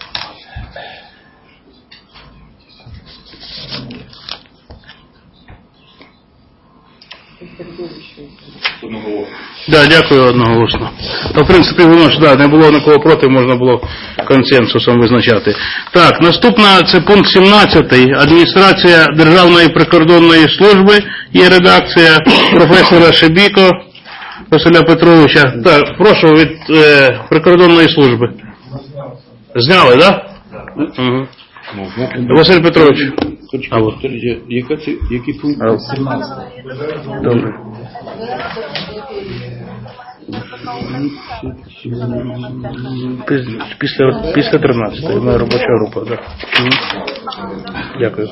Да, дякую одноголосно. Та, в принципі, воно ж да, не було нікого проти, можна було консенсусом визначати. Так, наступна це пункт сімнадцятий. Адміністрація Державної прикордонної служби. Є редакція професора Шебіко Василя Петровича. Так, прошу від е, прикордонної служби. Зняли, так? Да? Угу. Василь Петрович. А, от. Яка це, який пункт? Добре. Після, після тринадцятої, моя робоча група, так. Угу. Дякую.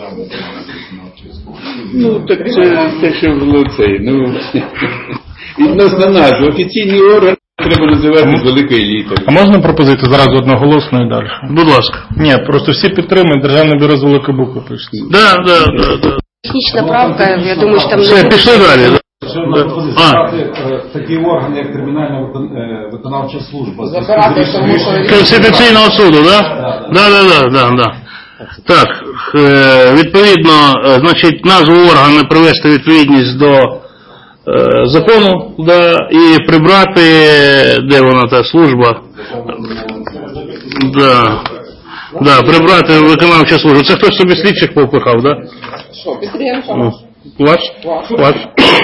Ну, так це те, що було цей, ну, відносно назви, офіційний орган треба називати з великої літери. А можна пропозицію зразу одноголосно і далі? Будь ласка. Ні, просто всі підтримують, Державне бюро з великої букви пишеться. Да, да, да, да. Технічна правка, я думаю, що там... Все, пішли далі. А. Такий орган, як Кримінальна виконавча служба. Забирати, тому що... Конституційного суду, да? Да, да, да, да, да. Так, відповідно, значить, назву органу привести відповідність до е, закону, да, і прибрати, де вона та служба, да, да, прибрати виконавчу службу. Це хтось собі слідчих повпихав, да? Що, підприємство? Ну, ваш? Ваш?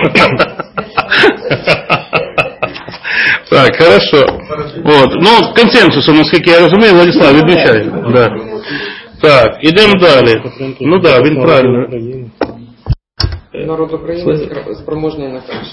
Так, хорошо. От, ну, консенсусом, наскільки я розумію, Владислав, відмічає. Да. Так, ідемо далі. Ну так, да, він правильно. Народ України спроможний на краще.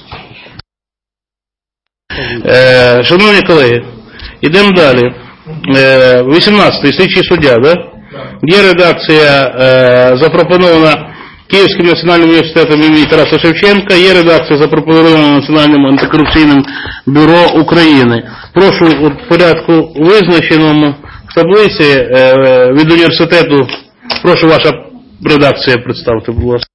Е, шановні колеги, ідемо далі. Е, вісімнадцятий слідчий суддя, да? Є редакція е, запропонована Київським національним університетом імені Тараса Шевченка, є редакція запропонована Національним антикорупційним бюро України. Прошу у порядку визначеному в таблиці е, від університету, прошу ваша редакція представте, будь ласка.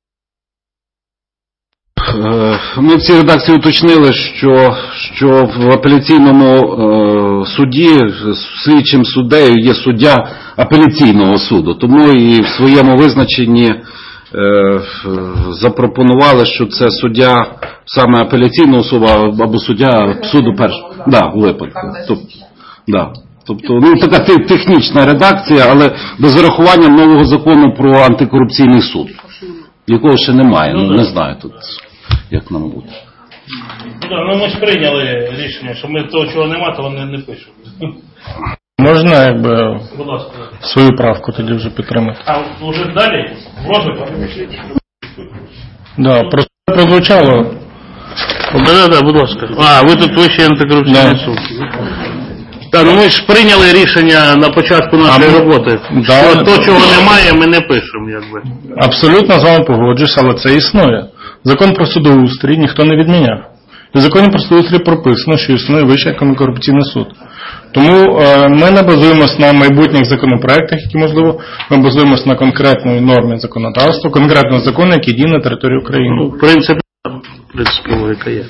Ми в цій редакції уточнили, що, що в апеляційному е, суді слідчим суддею є суддя апеляційного суду. Тому і в своєму визначенні е, запропонували, що це суддя саме апеляційного суду або суддя суду першого. Да, у випадку. Тобто, да. Тобто, ну, така технічна редакція, але без зарахування нового закону про антикорупційний суд, якого ще немає, ну, не знаю тут, як нам буде. Ну, ми ж прийняли рішення, що ми того, чого нема, то вони не пишуть. Можна, якби, Будь ласка. свою правку тоді вже підтримати? А вже далі? В розвиток? Да, просто прозвучало. Так, так, так, будь ласка. А, ви тут Вищий антикорупційний суд. Так, ну ми ж прийняли рішення на початку нашої а, роботи. Да, що то, чого немає, ми не пишемо, якби. Абсолютно з вами погоджуюсь, але це існує. Закон про судоустрій ніхто не відміняв. В законі про судоустрій прописано, що існує Вищий антикорупційний суд. Тому е, ми не базуємося на майбутніх законопроектах, які можливо, ми базуємося на конкретної нормі законодавства, конкретного закону, який діє на території України. Ну, в принципі, в принципі, логіка є.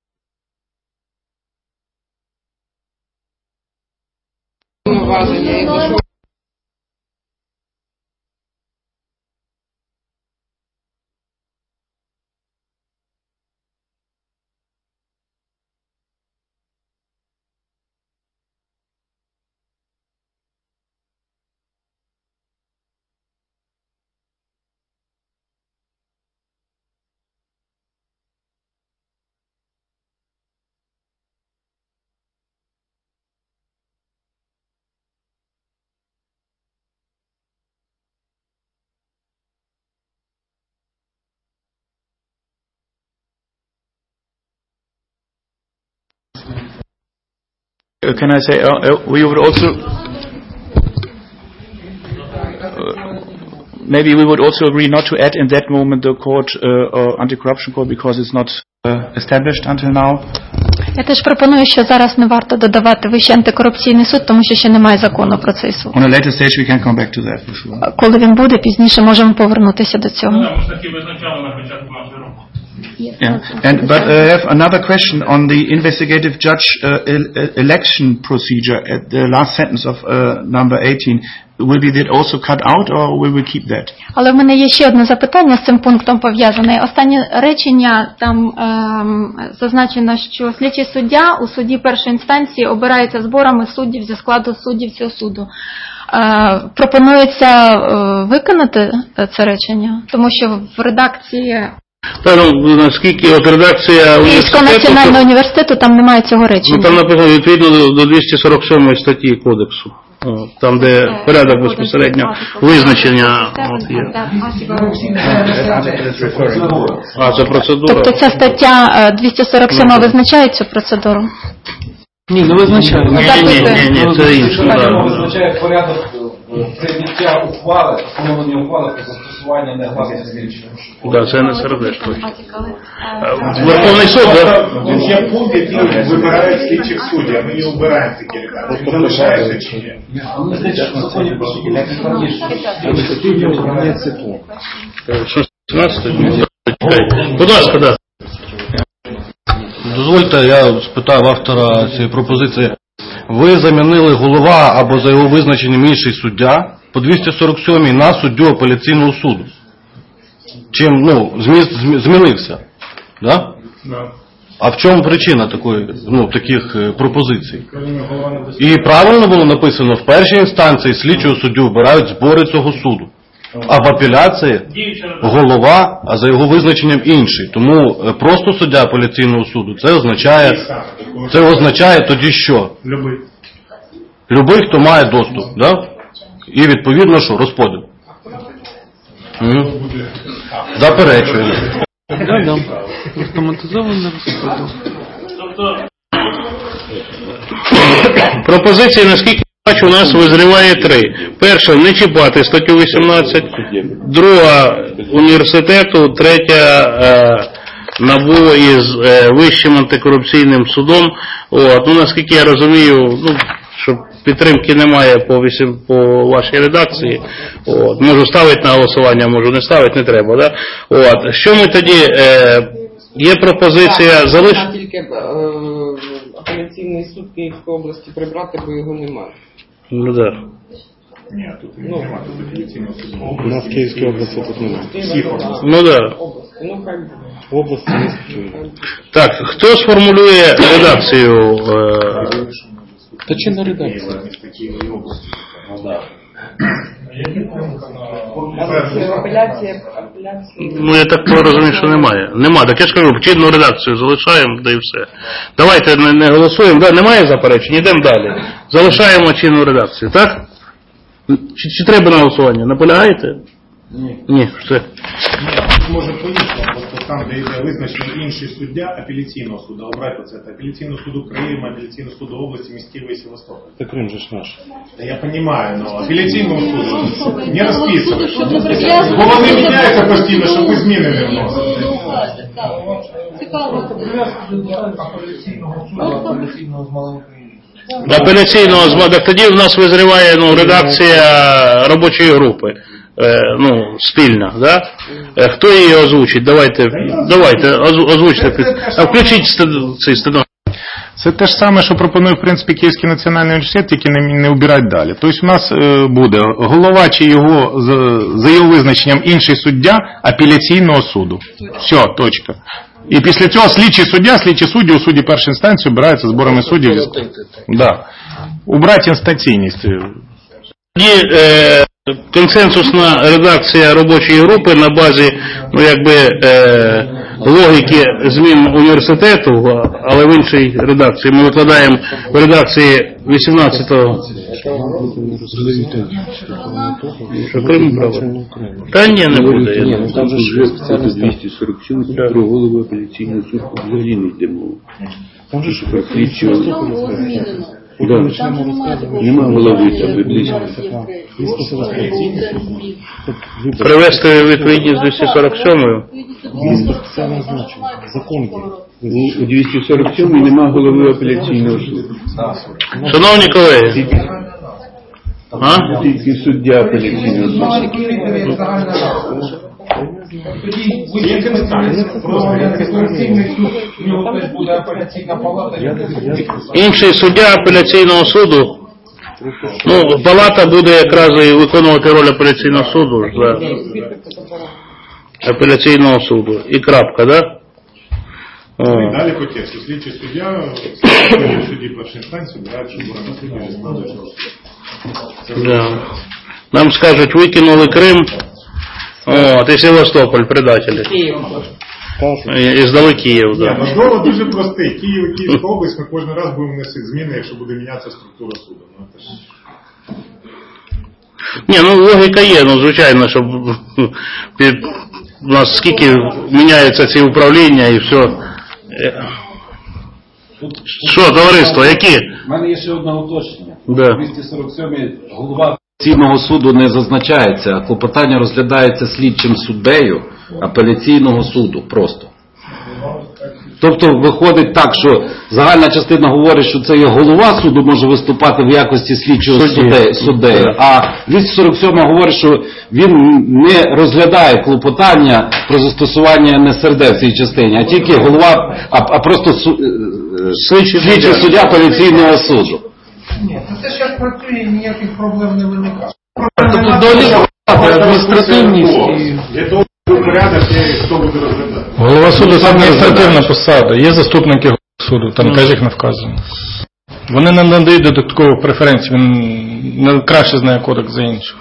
Uh, can I say, uh, uh, we would also, uh, maybe we would also agree not to add in that moment the court, uh, or anti-corruption court, because it's not uh, established until now. Я теж пропоную, що зараз не варто додавати Вищий антикорупційний суд, тому що ще немає закону про цей суд. On a later stage we can come back to that for sure. Коли він буде, пізніше можемо повернутися до цього. Yeah. And, but uh, I have another question on the investigative judge uh, el- election procedure at the last sentence of uh, number eighteen. Will be that also cut out, or will we keep that? Але в мене є ще одне запитання з цим пунктом пов'язане. Останнє речення, там ем, зазначено, що слідчий суддя у суді першої інстанції обирається зборами суддів зі складу суддів цього суду. Е, пропонується е, виконати це речення, тому що в редакції Та, ну, наскільки от редакція Київського національного університету там немає цього речення. Ну, там написано відповідно до, до двісті сорок сьомої статті Кодексу. О, там, де порядок безпосередньо визначення от, є. А, це процедура. Тобто ця стаття двісті сорок сім визначає цю процедуру? Ні, не визначає. Ні, ні, ні, ні, це інше. Вона визначає порядок прийняття ухвали, встановлення ухвали про застосування негласності слідчого. Так, це не сердечко. Верховний суд, так? Тут є пункт, який вибирають слідчих суддів, а ми не обираємо такі ребята. Вони залишаються чи ні? А мені здається, що в законі про судді там є адміністративне управління ЦИПу. шістнадцятий? Будь ласка, так. Дозвольте, я спитаю автора цієї пропозиції. Ви замінили голова або за його визначенням інший суддя по двісті сорок сьомій на суддю апеляційного суду. Чим, ну, зміст змінився, да? Да. А в чому причина такої, ну, таких е, пропозицій? І правильно було написано, в першій інстанції слідчого суддю вбирають збори цього суду. А в апеляції голова, а за його визначенням інший. Тому е, просто суддя апеляційного суду, це означає, це означає тоді що? Любий. Любий, хто має доступ, да? І відповідно що? Розподіл. М? Заперечуємо. Да, да. Автоматизований розподіл. Пропозиції, наскільки я бачу, у нас визріває три. Перша, не чіпати статтю вісімнадцять. Друга, університету. Третя, е, НАБУ із е, Вищим антикорупційним судом. От, ну, наскільки я розумію, ну, що підтримки немає по, вісім, по вашій редакції. От, можу ставити на голосування, можу не ставити, не треба. Да? От, що ми тоді, е, є пропозиція залишити? Тільки е, апеляційний суд Київської області прибрати, бо його немає. Ну, да. Ні, тут немає апеляційного суду. У нас в Київській області тут немає. Ну, да. Ну, хай В області не Так, хто сформулює редакцію? Е... Та чи на редакції? апеляція, Ну, я так розумію, що немає. Нема, так я ж кажу, чинну редакцію залишаємо, да і все. Давайте не, не голосуємо, да, немає заперечень, йдемо далі. Залишаємо чинну редакцію, так? Чи, чи треба на голосування? Наполягаєте? Ні. Ні, все. Може по-іншому, просто там, де йде визначений інший суддя апеляційного суду, обрати оце, апеляційного суду Криму, апеляційного суду області, міський і Севастополь. Це Крим же ж наш. Да я понимаю, но апеляційного суду не розписано. Бо вони міняються постійно, щоб ви зміни не вносили. Апеляційного зма. Так тоді в нас визріває ну, редакція робочої групи. Е, ну, спільна, да? Е, хто її озвучить? Давайте, давайте, озвучте. А включіть цей стенограму. Це те ж саме, що пропонує, в принципі, Київський національний університет, тільки не, не убирати далі. Тобто у нас е, буде голова чи його, за, за його визначенням, інший суддя апеляційного суду. Все, точка. І після цього слідчий суддя, слідчі судді у суді першої інстанції обираються зборами суддів. Да. Убрати інстанційність. Тоді е, консенсусна редакція робочої групи на базі, ну, якби, е, логіки змін університету, але в іншій редакції. Ми викладаємо в редакції вісімнадцятого... Що, Крим брали? Та ні, не буде. Ні, ну там же двісті сорок сім про голову апеляційного суду взагалі не йде мова. Там же що слідчого. Да. Нема голови там виблизно. Привести відповідність двісті сорок сьомою. Це назначено. Закон є. У двісті сорок сьомій нема голови апеляційного суду. Шановні колеги. А? Тільки суддя апеляційного суду. Тоді є інстанція. Просто антикорупційний суд, у нього теж буде апеляційна палата. Інший суддя апеляційного суду. Ну, палата буде якраз і виконувати роль апеляційного суду. Да. Апеляційного суду. І крапка, да? О. І далі по тексту. Слідчий суддя, судді першої інстанції, обирають зборами суддів зі складу суду. Да. Нам скажуть, викинули Крим. О, ти Севастополь, предателі. І здали Київ, так. Ні, довод дуже простий. Київ і Київська область, ми кожен раз будемо вносити зміни, якщо буде мінятися структура суду. Ну, це ж... Ні, ну логіка є, ну звичайно, щоб у нас скільки міняються ці управління і все. Що, товариство, які? У мене є ще одне уточнення. Да. двісті сорок сьомий голова апеляційного суду не зазначається, а клопотання розглядається слідчим суддею апеляційного суду просто. Тобто виходить так, що загальна частина говорить, що це є голова суду, може виступати в якості слідчого суддею, суддею, а двісті сорок сьомий говорить, що він не розглядає клопотання про застосування ен ес ер де в цій частині, а тільки голова, а, а просто су, слідчий суддя, суддя апеляційного суду. Ні, це ще працює, ніяких проблем не виникає. Тобто долі адміністративність і... порядок, хто буде розглядати. Голова суду це адміністративна посада. Є заступники суду, там теж їх не вказано. Вони не надають додаткових преференцій, він краще знає кодекс за інших.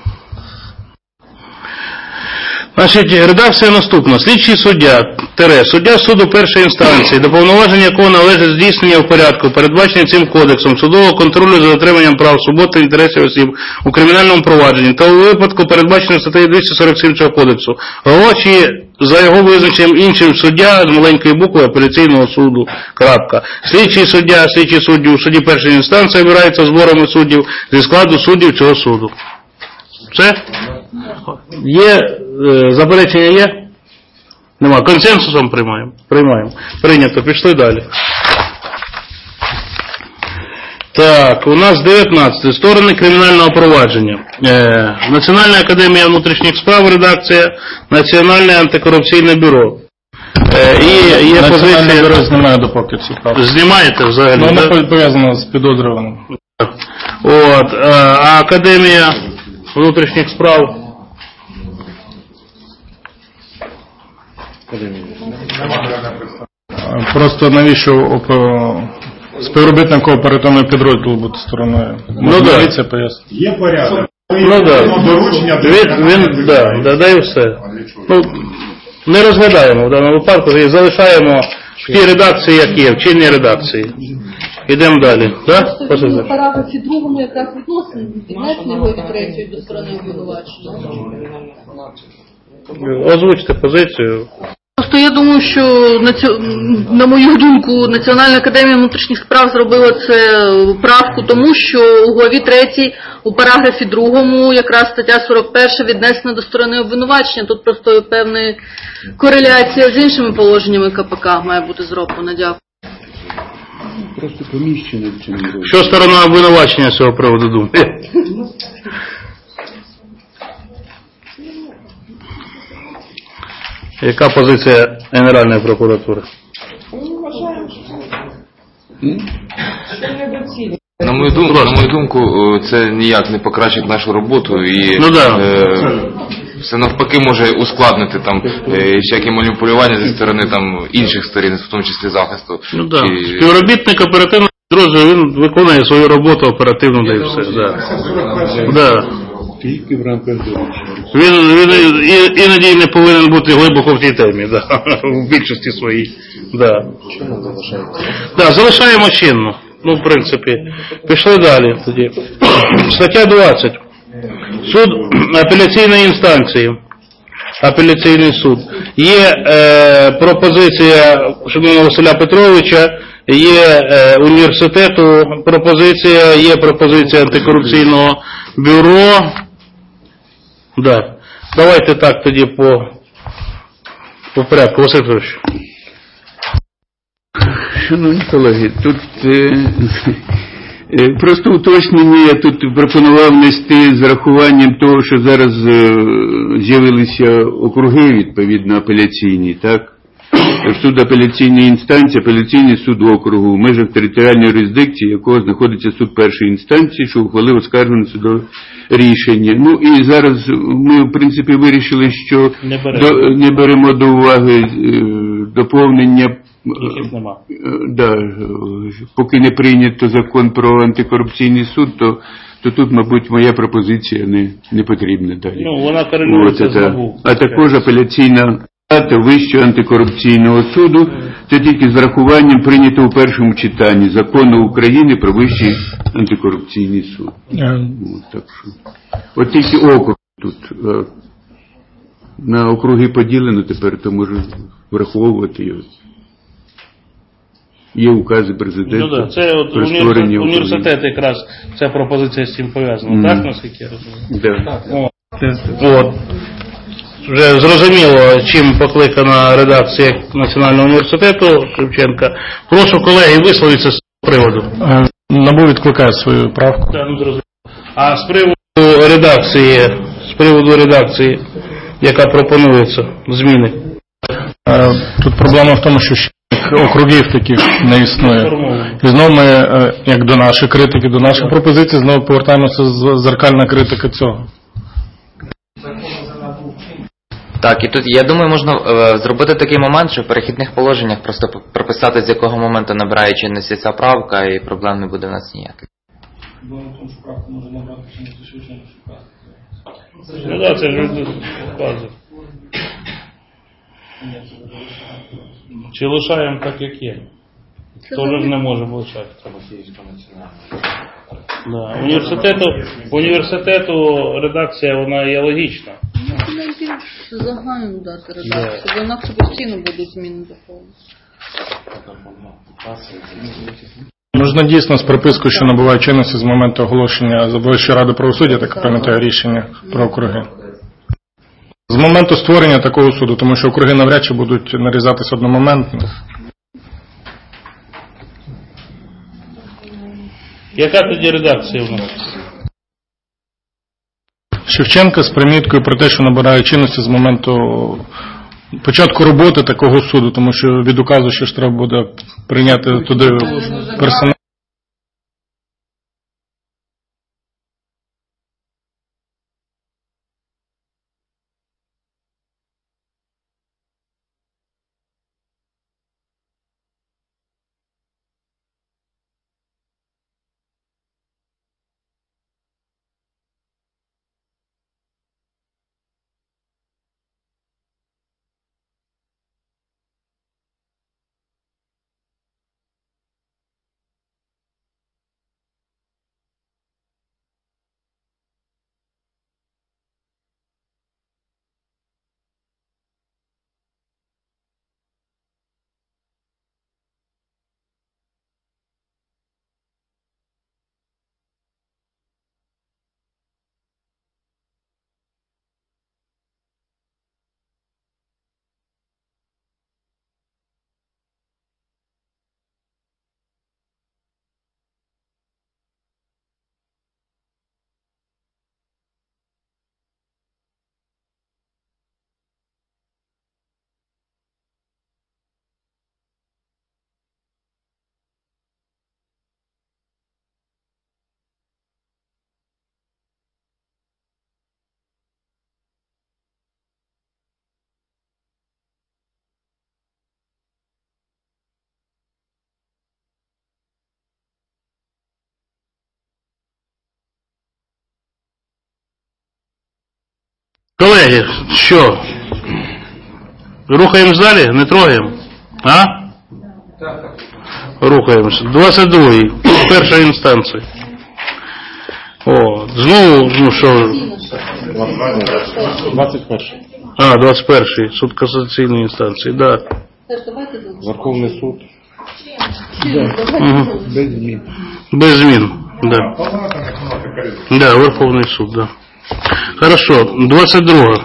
Значить, редакція наступна. Слідчий суддя, тере, суддя суду першої інстанції, до повноважень якого належить здійснення в порядку, передбаченим цим кодексом, судового контролю за дотриманням прав, свобод та інтересів осіб у кримінальному провадженні, та у випадку, передбаченим статтею двісті сорок сім цього кодексу, голова чи за його визначенням іншим суддя з маленької букви апеляційного суду, крапка. Слідчий суддя, слідчий судді у суді першої інстанції обираються зборами суддів зі складу суддів цього суду. Все? Є, е, заперечення є? Нема. Консенсусом приймаємо. Приймаємо. Прийнято. Пішли далі. Так, у нас дев'ятнадцяте. Сторони кримінального провадження. Е, Національна академія внутрішніх справ, редакція, Національне антикорупційне бюро. Е, і є Національне позиція... бюро знімає допоки ці права. Знімаєте взагалі? Ну, да? не пов'язано з підозрюваним. От, е, а академія внутрішніх справ? Просто навіщо оп- співробітник оперативного підрозділу бути стороною? Ну да. Міліція пояснить. Є порядок. Ну да. Доручення Він, він, да, да, да і все. Ну, не розглядаємо в даному випадку, і залишаємо в тій редакції, як є, в чинній редакції. Ідемо далі. Да? В параграфі другому якраз відносин віднесення його від третьої до сторони обвинувачення. Озвучте позицію. Просто я думаю, що на, цю, на мою думку Національна академія внутрішніх справ зробила це правку, тому що у главі третій у параграфі другому якраз стаття сорок перша віднесена до сторони обвинувачення. Тут просто певна кореляція з іншими положеннями КПК має бути зроблена. Дякую. Просто поміщено в цьому році. Що сторона обвинувачення з цього приводу думає? Яка позиція Генеральної прокуратури? На мою думку, на мою думку, це ніяк не покращить нашу роботу і ну, да. е, це навпаки може ускладнити там е, всякі маніпулювання зі сторони там інших сторін, в тому числі захисту. Ну да. Чи... Співробітник оперативного підрозділу, він виконує свою роботу оперативно, да і все. Да. Да. Тільки в рамках доручення. Він, він і, іноді не повинен бути глибоко в тій темі, да. В більшості своїй. Да. Да, залишаємо чинно. Ну, в принципі, пішли далі тоді. Стаття двадцять. Суд апеляційної інстанції. Апеляційний суд. Є е, пропозиція шановного Василя Петровича, є е, університету пропозиція, є пропозиція антикорупційного бюро. Да. Давайте так тоді по, по порядку. Василь Петрович. Шановні колеги, тут е, е, просто уточнення я тут пропонував внести з рахуванням того, що зараз е, з'явилися округи, відповідно, апеляційні, так? Суд апеляційної інстанції, апеляційний суд округу, в межах територіальної юрисдикції, якого знаходиться суд першої інстанції, що ухвалив оскаржене судове рішення. Ну і зараз ми, в принципі, вирішили, що не беремо до, не беремо до уваги е, доповнення. Яких нема. Да, поки не прийнято закон про антикорупційний суд, то, то тут, мабуть, моя пропозиція не, не потрібна далі. Ну, вона корелюється з НАБУ. А також апеляційна палата Вищого антикорупційного суду, це тільки з врахуванням прийнято у першому читанні закону України про Вищий антикорупційний суд. Yeah. От, так що. От тільки округ тут. На округи поділено тепер, то можу враховувати його. Є укази президента. Ну да, це от університет, університет якраз ця пропозиція з цим пов'язана, mm. так, наскільки я розумію? Да. О, от. Вже зрозуміло, чим покликана редакція Національного університету Шевченка. Прошу колеги висловитися з приводу. НАБУ відкликає свою правку. Так, ну зрозуміло. А з приводу редакції, з приводу редакції, яка пропонується, зміни? Тут проблема в тому, що округів таких не існує. І знову ми, як до нашої критики, до наших пропозицій, знову повертаємося з зеркальна критика цього. Так, і тут, я думаю, можна е, зробити такий момент, що в перехідних положеннях просто прописати, з якого моменту набирає чинності ця правка, і проблем не буде в нас ніяких. Бо на тому, що правка може набрати чинності швидше, ніж шукати. Ну так, це ж база. Чи лишаємо так, як є? Теж ж не можемо лишати. Да. Університету, університету редакція, вона є логічна. Найбільш загальну дати редакцію, бо інакше постійно будуть зміни доповнені. Можна дійсно з припискою, що набуває чинності з моменту оголошення Вищої ради правосуддя, так пам'ятаю, рішення про округи. З моменту створення такого суду, тому що округи навряд чи будуть нарізатися одномоментно. Яка тоді редакція в нас? Шевченка з приміткою про те, що набирає чинності з моменту початку роботи такого суду, тому що від указу ще ж треба буде прийняти туди персонал. Колеги, що? Рухаємось далі? Не трогаємо? А? Рухаємося. двадцять другий. Перша інстанція. О, знову, ну що? двадцять перший. А, двадцять перший. Суд касаційної інстанції, да. Верховний суд. Угу. Без змін. Без змін, да. Да, Верховний суд, да. Хорошо, двадцять друга.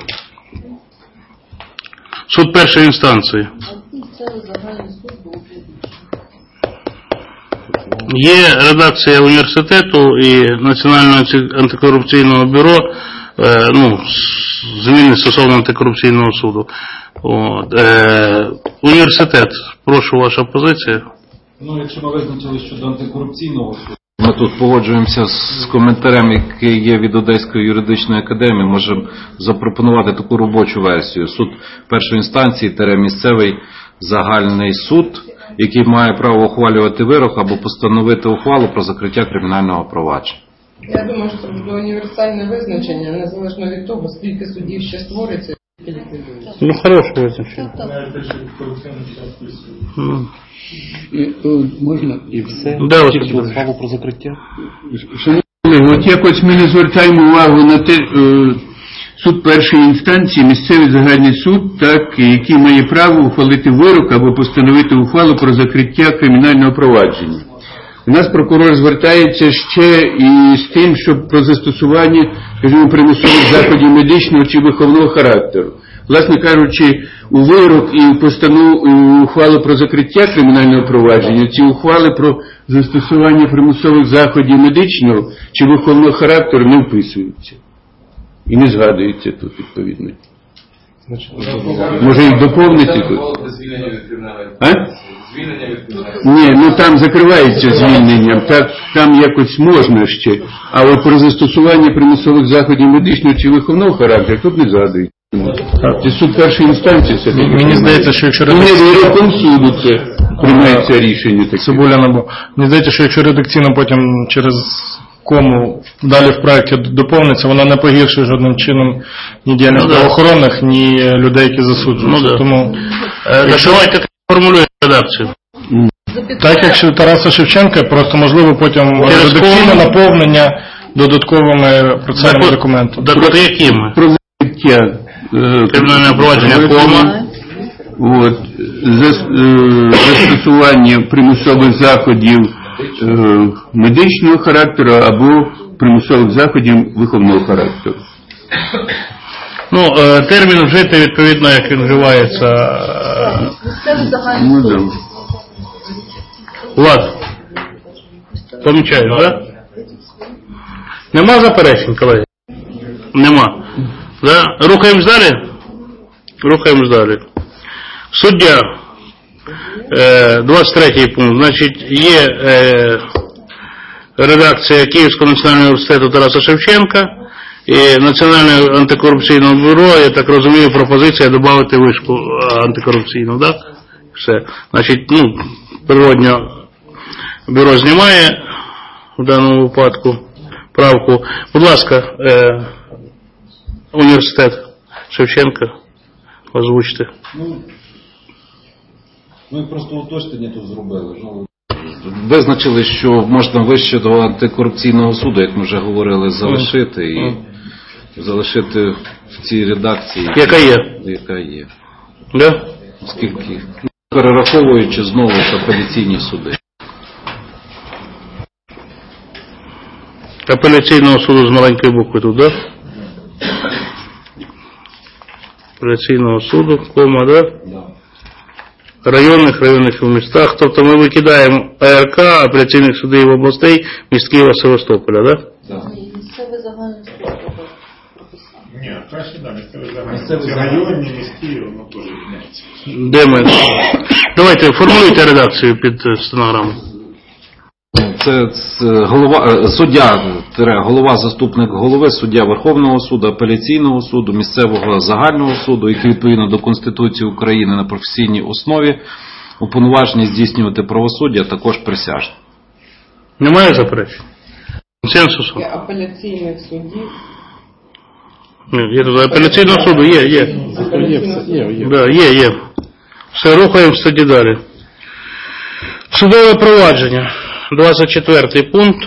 Суд першої інстанції. Є редакція університету і Національного антикорупційного бюро, е, ну, зміни стосовно антикорупційного суду. От, е, університет, прошу, ваша позиція. Ну, якщо ми визначили щодо антикорупційного суду, ми тут погоджуємося з коментарем, який є від Одеської юридичної академії, можемо запропонувати таку робочу версію. Суд першої інстанції – місцевий загальний суд, який має право ухвалювати вирок або постановити ухвалу про закриття кримінального провадження. Я думаю, що це буде універсальне визначення, незалежно від того, скільки судів ще створиться і ліквідується. Ну, хороше визначення. Ну. Можна? І все. Да, Тільки ухвалу про закриття. Шановні колеги, от якось ми не звертаємо увагу на те, е, суд першої інстанції, місцевий загальний суд, так, який має право ухвалити вирок або постановити ухвалу про закриття кримінального провадження. У нас прокурор звертається ще і з тим, щоб про застосування, скажімо, примусових заходів медичного чи виховного характеру. Власне кажучи, у вирок і постанову ухвалу про закриття кримінального провадження, ці ухвали про застосування примусових заходів медичного чи виховного характеру не вписуються. І не згадуються тут, відповідно. Може їх доповнити тут? А? Ні, ну там закривається звільненням, так, там якось можна ще. А от про застосування примусових заходів медичного чи виховного характеру тут не згадується. Це суд першої інстанції. Це Мені здається, що якщо не вироком суду це приймається рішення таке. Цибуля набув. Мені здається, що якщо редакційно потім через кому далі в проєкті доповниться, вона не погіршує жодним чином ні діяльність ну, правоохоронних, ні людей, які засуджуються. Ну, да. Тому, е, якщо... давайте формулюємо редакцію. Так, якщо Тараса Шевченка, просто можливо потім редакційне наповнення додатковими процесуальними документами. Так от якими? Про закриття кримінальне провадження, кома. От, застосування примусових заходів е, медичного характеру або примусових заходів виховного характеру. Ну, е, термін вжити відповідно, як він вживається. Ну, да. Влад, помічаєш, да? Нема заперечень, колеги? Нема. Да? Рухаємось далі? Рухаємось далі. Суддя. Е, двадцять третій пункт. Значить, є е, редакція Київського національного університету Тараса Шевченка і Національного антикорупційного бюро, я так розумію, пропозиція додати вишку антикорупційну, так? Да? Все. Значить, ну, природньо бюро знімає в даному випадку правку. Будь ласка, е, університет Шевченка, озвучте. Ну, ми просто уточнення тут зробили. Ну, визначили, що можна вище до антикорупційного суду, як ми вже говорили, залишити і залишити в цій редакції, яка є. Яка є. Да? Скільки? Перераховуючи знову апеляційні суди. Апеляційного суду з маленької букви тут, да? Апеляційного суду, кома, да? Да. Районних, районних в містах. Тобто ми викидаємо АРК, апеляційних судів областей, міст Києва, Севастополя, да? Да. Місцевий загальний суд. Ні, краще, да, місцевий загальний. Районні, міські, воно теж відняється. Де ми? Давайте, формулюйте редакцію під стенограму. Це голова, суддя, голова, заступник голови, суддя Верховного суду, апеляційного суду, місцевого загального суду, який відповідно до Конституції України на професійній основі уповноважені здійснювати правосуддя, також присяжні. Немає заперечень? Консенсусу? Апеляційних судів. Ні, є тут апеляційного суду, є, є. Є, все, є, є. Да, є, є. Все, рухаємось тоді далі. Судове провадження. двадцять четвертий пункт.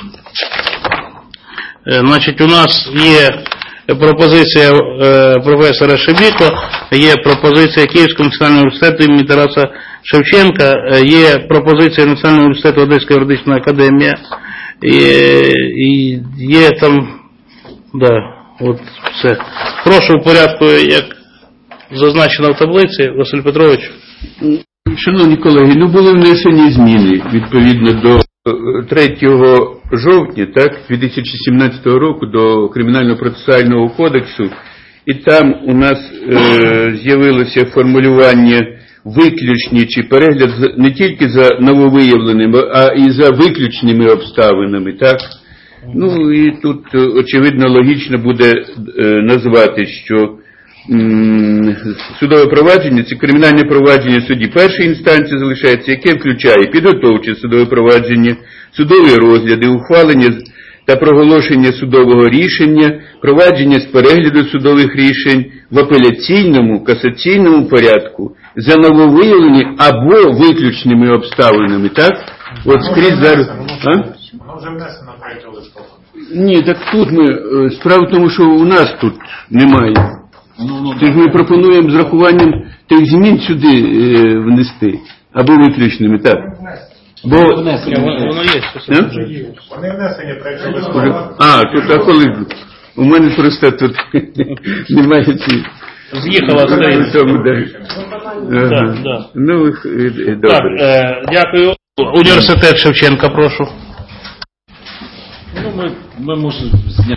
Е, Значить, у нас є пропозиція е, професора Шебіко, є пропозиція Київського національного університету імені Тараса Шевченка, е, є пропозиція Національного університету Одеська юридична академія, і, і є там, да, от все. Прошу в порядку, як зазначено в таблиці, Василь Петрович. Шановні колеги, ну були внесені зміни відповідно до третього жовтня, так, дві тисячі сімнадцятого року до Кримінально-процесуального кодексу, і там у нас е, з'явилося формулювання виключні чи перегляд не тільки за нововиявленими, а і за виключними обставинами, так. Ну і тут очевидно логічно буде е, назвати, що судове провадження – це кримінальне провадження судді першої інстанції залишається, яке включає підготовче судове провадження, судові розгляди, ухвалення та проголошення судового рішення, провадження з перегляду судових рішень в апеляційному, касаційному порядку за нововиявлені або виключними обставинами, так? От скрізь зараз... А? Воно вже внесено третього листопада. Ні, так тут ми... Справа в тому, що у нас тут немає. Тож ми пропонуємо з рахуванням тих змін сюди е, внести, або виключними, так. Бо... Воно є. Вони внесені третього листопада. А, тут, а коли... У мене просто тут немає ці... З'їхала стоїть. Ага. Да. Ну, е, добре. Так, е, дякую. Університет Шевченка, прошу. Ну, ми, ми можемо зняти.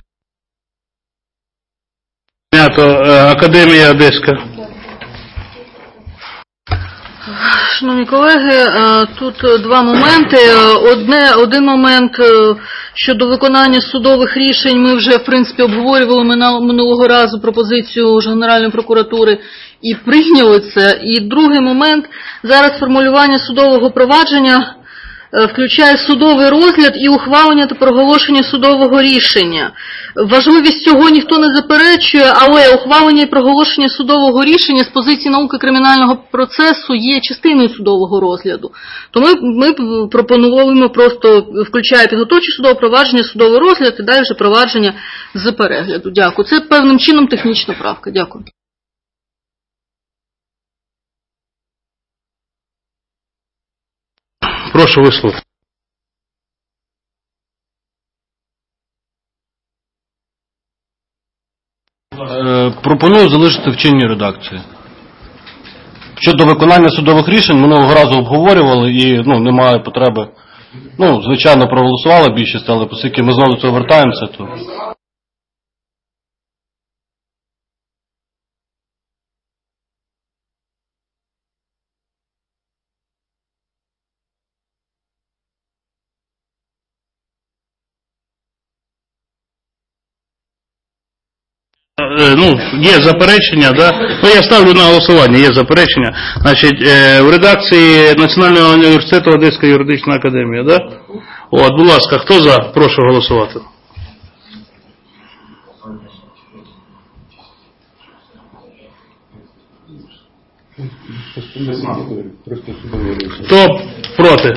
Академія Одеська. Шановні колеги, тут два моменти. Одне, один момент щодо виконання судових рішень ми вже, в принципі, обговорювали минулого разу пропозицію Генеральної прокуратури і прийняли це. І другий момент, зараз формулювання судового провадження включає судовий розгляд і ухвалення та проголошення судового рішення. Важливість цього ніхто не заперечує, але ухвалення і проголошення судового рішення з позиції науки кримінального процесу є частиною судового розгляду. Тому ми, ми пропонуємо просто включає підготовче судове провадження, судовий розгляд і далі вже провадження з перегляду. Дякую. Це певним чином технічна правка. Дякую. Прошу вислухати. Е, пропоную залишити в чинній редакції. Щодо виконання судових рішень, минулого разу обговорювали і ну, немає потреби. Ну, звичайно, проголосувала більшість, але оскільки ми знову до цього вертаємося, то... Ну, є заперечення, да? Ну, я ставлю на голосування, є заперечення. Значить, е, в редакції Національного університету Одеська юридична академія, да? От, будь ласка, хто за? Прошу голосувати. Хто проти?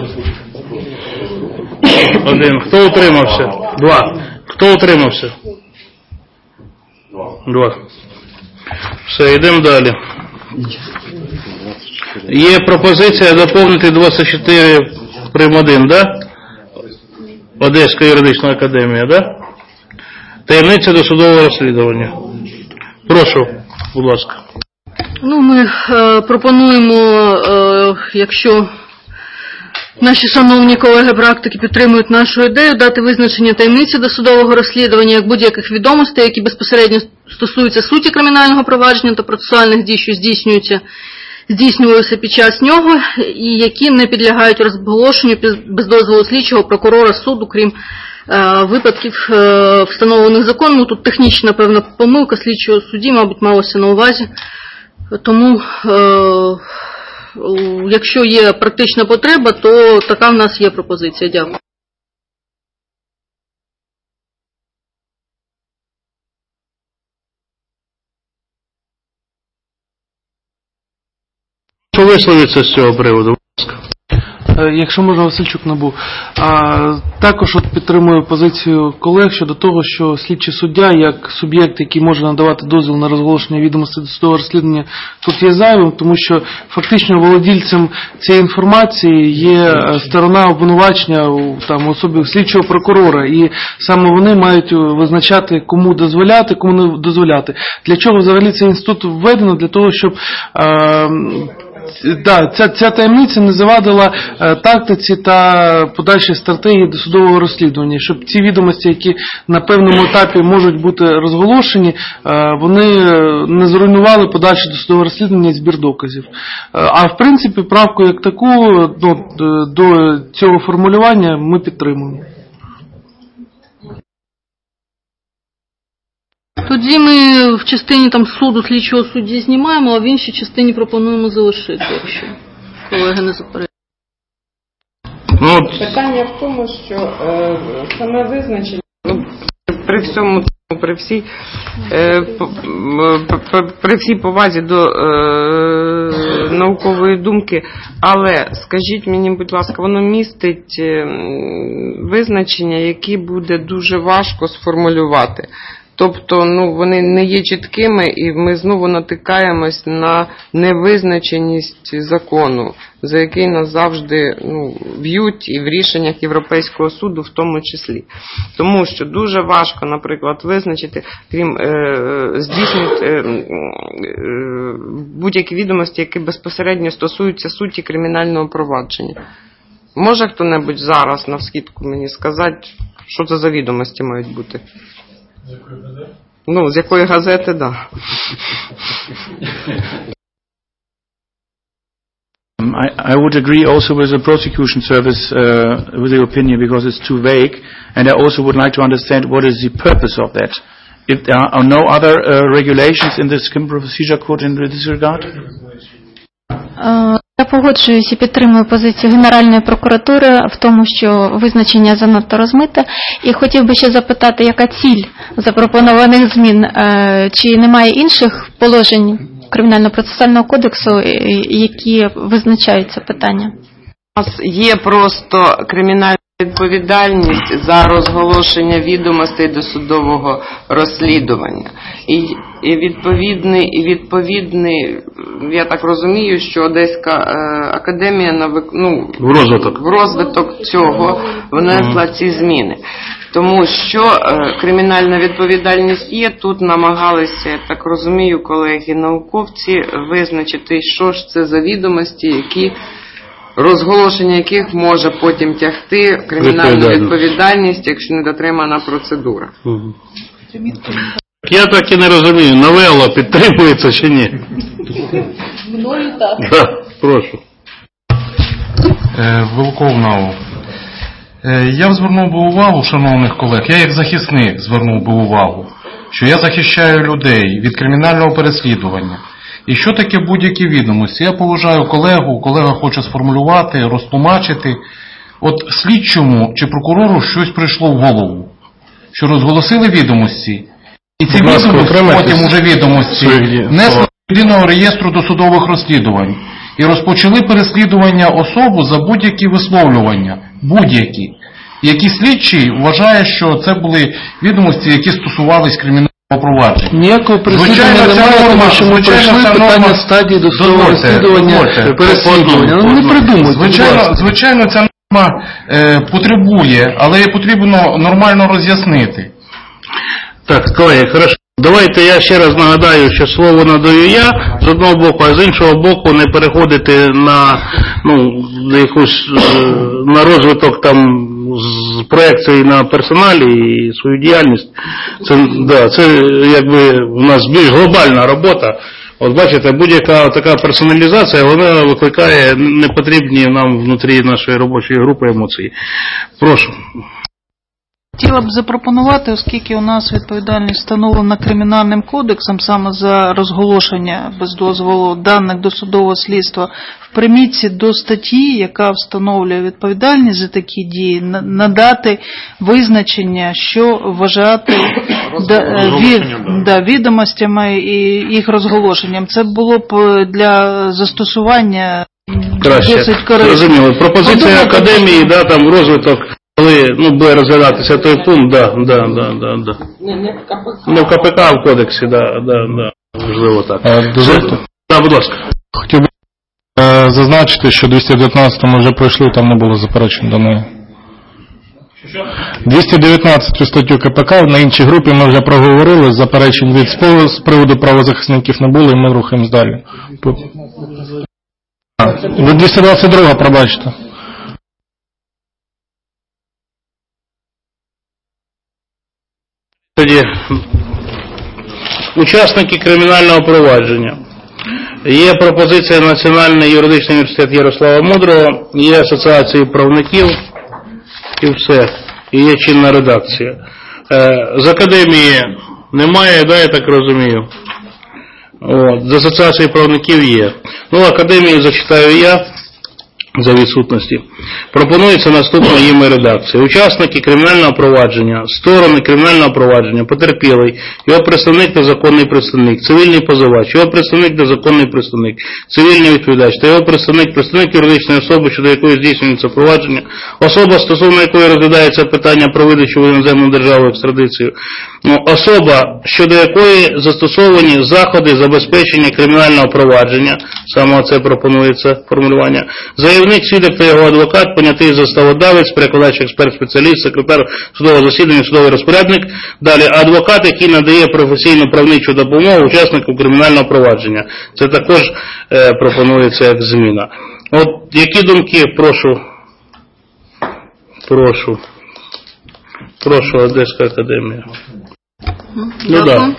Один. Хто утримався? Два. Хто утримався? Два. Все, йдемо далі. Є пропозиція доповнити двадцять чотири прим. один, да? Одеська юридична академія, да? Таємниця досудового розслідування. Прошу, будь ласка. Ну, ми е, пропонуємо, е, якщо наші шановні колеги-практики підтримують нашу ідею, дати визначення таємниці досудового розслідування як будь-яких відомостей, які безпосередньо стосуються суті кримінального провадження та процесуальних дій, що здійснюються, здійснювалися під час нього, і які не підлягають розголошенню без дозволу слідчого, прокурора, суду, крім е, випадків, е, встановлених законом. Тут технічна, певна помилка слідчого судді, мабуть, малося на увазі. Тому, е, якщо є практична потреба, то така в нас є пропозиція. Дякую. висловиться з цього приводу? Будь ласка. Якщо можна, Васильчук НАБУ. А, також от підтримую позицію колег щодо того, що слідчий суддя, як суб'єкт, який може надавати дозвіл на розголошення відомостей досудового розслідування, тут є зайвим, тому що фактично володільцем цієї інформації є сторона обвинувачення у там, особі слідчого прокурора, і саме вони мають визначати, кому дозволяти, кому не дозволяти. Для чого взагалі цей інститут введено? Для того, щоб а, Да, ця, ця таємниця не завадила е, тактиці та подальшій стратегії досудового розслідування, щоб ці відомості, які на певному етапі можуть бути розголошені, е, вони не зруйнували подальше досудове розслідування і збір доказів. Е, а в принципі, правку як таку ну, до цього формулювання ми підтримуємо. Тоді ми в частині там суду слідчого судді знімаємо, а в іншій частині пропонуємо залишити, якщо колеги не заперечують. Ну, питання в тому, що е, саме визначення, ну, при всьому, при всій, е, при всій повазі до е, наукової думки, але скажіть мені, будь ласка, воно містить е, визначення, які буде дуже важко сформулювати. Тобто, ну, вони не є чіткими, і ми знову натикаємось на невизначеність закону, за який нас завжди ну, б'ють і в рішеннях Європейського суду в тому числі. Тому що дуже важко, наприклад, визначити, крім е, здійснити е, е, будь-які відомості, які безпосередньо стосуються суті кримінального провадження. Може хто-небудь зараз навскидку мені сказати, що це за відомості мають бути? Ну, з якої газети, да. I, I would agree also with the prosecution service uh, with the opinion because it's too vague, and I also would like to understand what is the purpose of that. If there are no other uh, regulations in the Criminal Procedure Code in this regard? Я погоджуюсь і підтримую позицію Генеральної прокуратури в тому, що визначення занадто розмите. І хотів би ще запитати, яка ціль запропонованих змін? Чи немає інших положень Кримінально-процесуального кодексу, які визначають це питання? У нас є просто кримінальна відповідальність за розголошення відомостей досудового розслідування. І, і відповідний, і відповідний, я так розумію, що Одеська е, академія на ну, в розвиток. в розвиток цього внесла ці зміни. Тому що е, кримінальна відповідальність є, тут намагалися, я так розумію, колеги-науковці визначити, що ж це за відомості, які розголошення яких може потім тягти кримінальну відповідальність, якщо не дотримана процедура. Угу. Я так і не розумію, новела підтримується чи ні? Мною так. Да, прошу. Е, Вилков НАУ. Е, я б звернув би увагу, шановних колег, я як захисник звернув би увагу, що я захищаю людей від кримінального переслідування. І що таке будь-які відомості? Я поважаю колегу, колега хоче сформулювати, розтлумачити. От слідчому чи прокурору щось прийшло в голову, що розголосили відомості, і ці відомості, потім уже відомості, внесли до єдиного реєстру досудових розслідувань і розпочали переслідування особи за будь-які висловлювання, будь-які. Які слідчий вважає, що це були відомості, які стосувались кримінального провадження. Ніякого переслідування немає, тому що ми пройшли питання стадії досудового розслідування, переслідування. Ну, не придумуйте. Звичайно, звичайно, ця норма е, потребує, але її потрібно нормально роз'яснити. Так, колеги, хорошо. Давайте я ще раз нагадаю, що слово надаю я з одного боку, а з іншого боку не переходити на, ну, якусь, на розвиток там з проекції на персоналі і свою діяльність. Це, да, це якби у нас більш глобальна робота. От бачите, будь-яка така персоналізація, вона викликає непотрібні нам внутрі нашої робочої групи емоції. Прошу. Хотіла б запропонувати, оскільки у нас відповідальність встановлена Кримінальним кодексом саме за розголошення без дозволу даних досудового слідства, в примітці до статті, яка встановлює відповідальність за такі дії, надати визначення, що вважати да, від, да, відомостями і їх розголошенням. Це було б для застосування краще. досить корисно. Зрозуміло. Пропозиція Подумати, академії, да, там розвиток, коли ну, буде розглядатися той пункт, да, да, да, да, да. Не в КПК. Не в КПК, а в кодексі, да, да, да. Можливо так. Дозвольте. Да, будь ласка. Хотів би е, зазначити, що двісті дев'ятнадцять ми вже пройшли, там не було заперечень до неї. двісті дев'ятнадцяту статтю КПК на іншій групі ми вже проговорили, заперечень від спо- з приводу правозахисників не було, і ми рухаємось далі. По- А, ви двісті двадцять два, пробачте. Тоді учасники кримінального провадження. Є пропозиція Національний юридичний університет Ярослава Мудрого, є асоціації правників і все. І є чинна редакція. Е, з академії немає, да, я так розумію. От, з асоціації правників є. Ну, академії зачитаю я. За відсутності. Пропонується наступна їм редакція. Учасники кримінального провадження, сторони кримінального провадження, потерпілий, його представник та законний представник, цивільний позивач, його представник та законний представник, цивільний відповідач та його представник, представник юридичної особи, щодо якої здійснюється провадження, особа, стосовно якої розглядається питання про видачу в іноземну державу екстрадицію, ну, особа, щодо якої застосовані заходи забезпечення кримінального провадження, саме це пропонується формулювання, заявник, свідок та його адвокат, понятий заставодавець, перекладач, експерт, спеціаліст, секретар судового засідання, судовий розпорядник, далі адвокат, який надає професійну правничу допомогу учаснику кримінального провадження. Це також е, пропонується як зміна. От які думки, прошу, прошу, прошу, Одеська академія. Ну, да.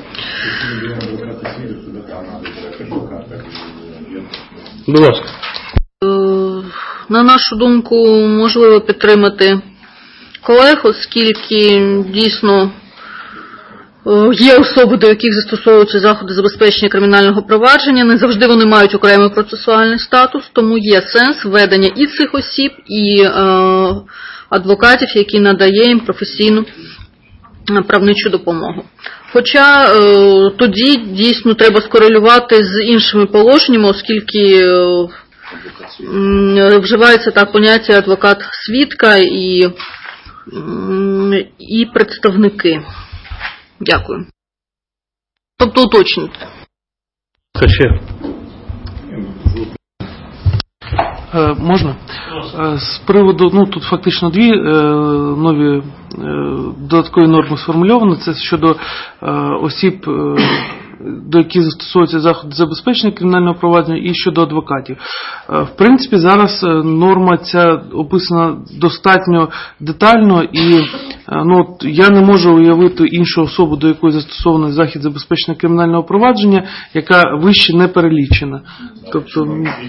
Будь ласка. На нашу думку, можливо підтримати колег, оскільки дійсно є особи, до яких застосовуються заходи забезпечення кримінального провадження, не завжди вони мають окремий процесуальний статус, тому є сенс введення і цих осіб, і е, адвокатів, які надає їм професійну правничу допомогу. Хоча е, тоді дійсно треба скорелювати з іншими положеннями, оскільки е, вживається так поняття адвокат-свідка і, і представники. Дякую. Тобто уточнити. Ще. Е, можна? Е, з приводу, ну тут фактично дві е, нові е, додаткові норми сформульовані. Це щодо е, осіб, е, до яких застосовуються заходи забезпечення кримінального провадження, і щодо адвокатів. Е, в принципі, зараз норма ця описана достатньо детально, і е, ну, от, я не можу уявити іншу особу, до якої застосований захід забезпечення кримінального провадження, яка вище не перелічена. Тобто,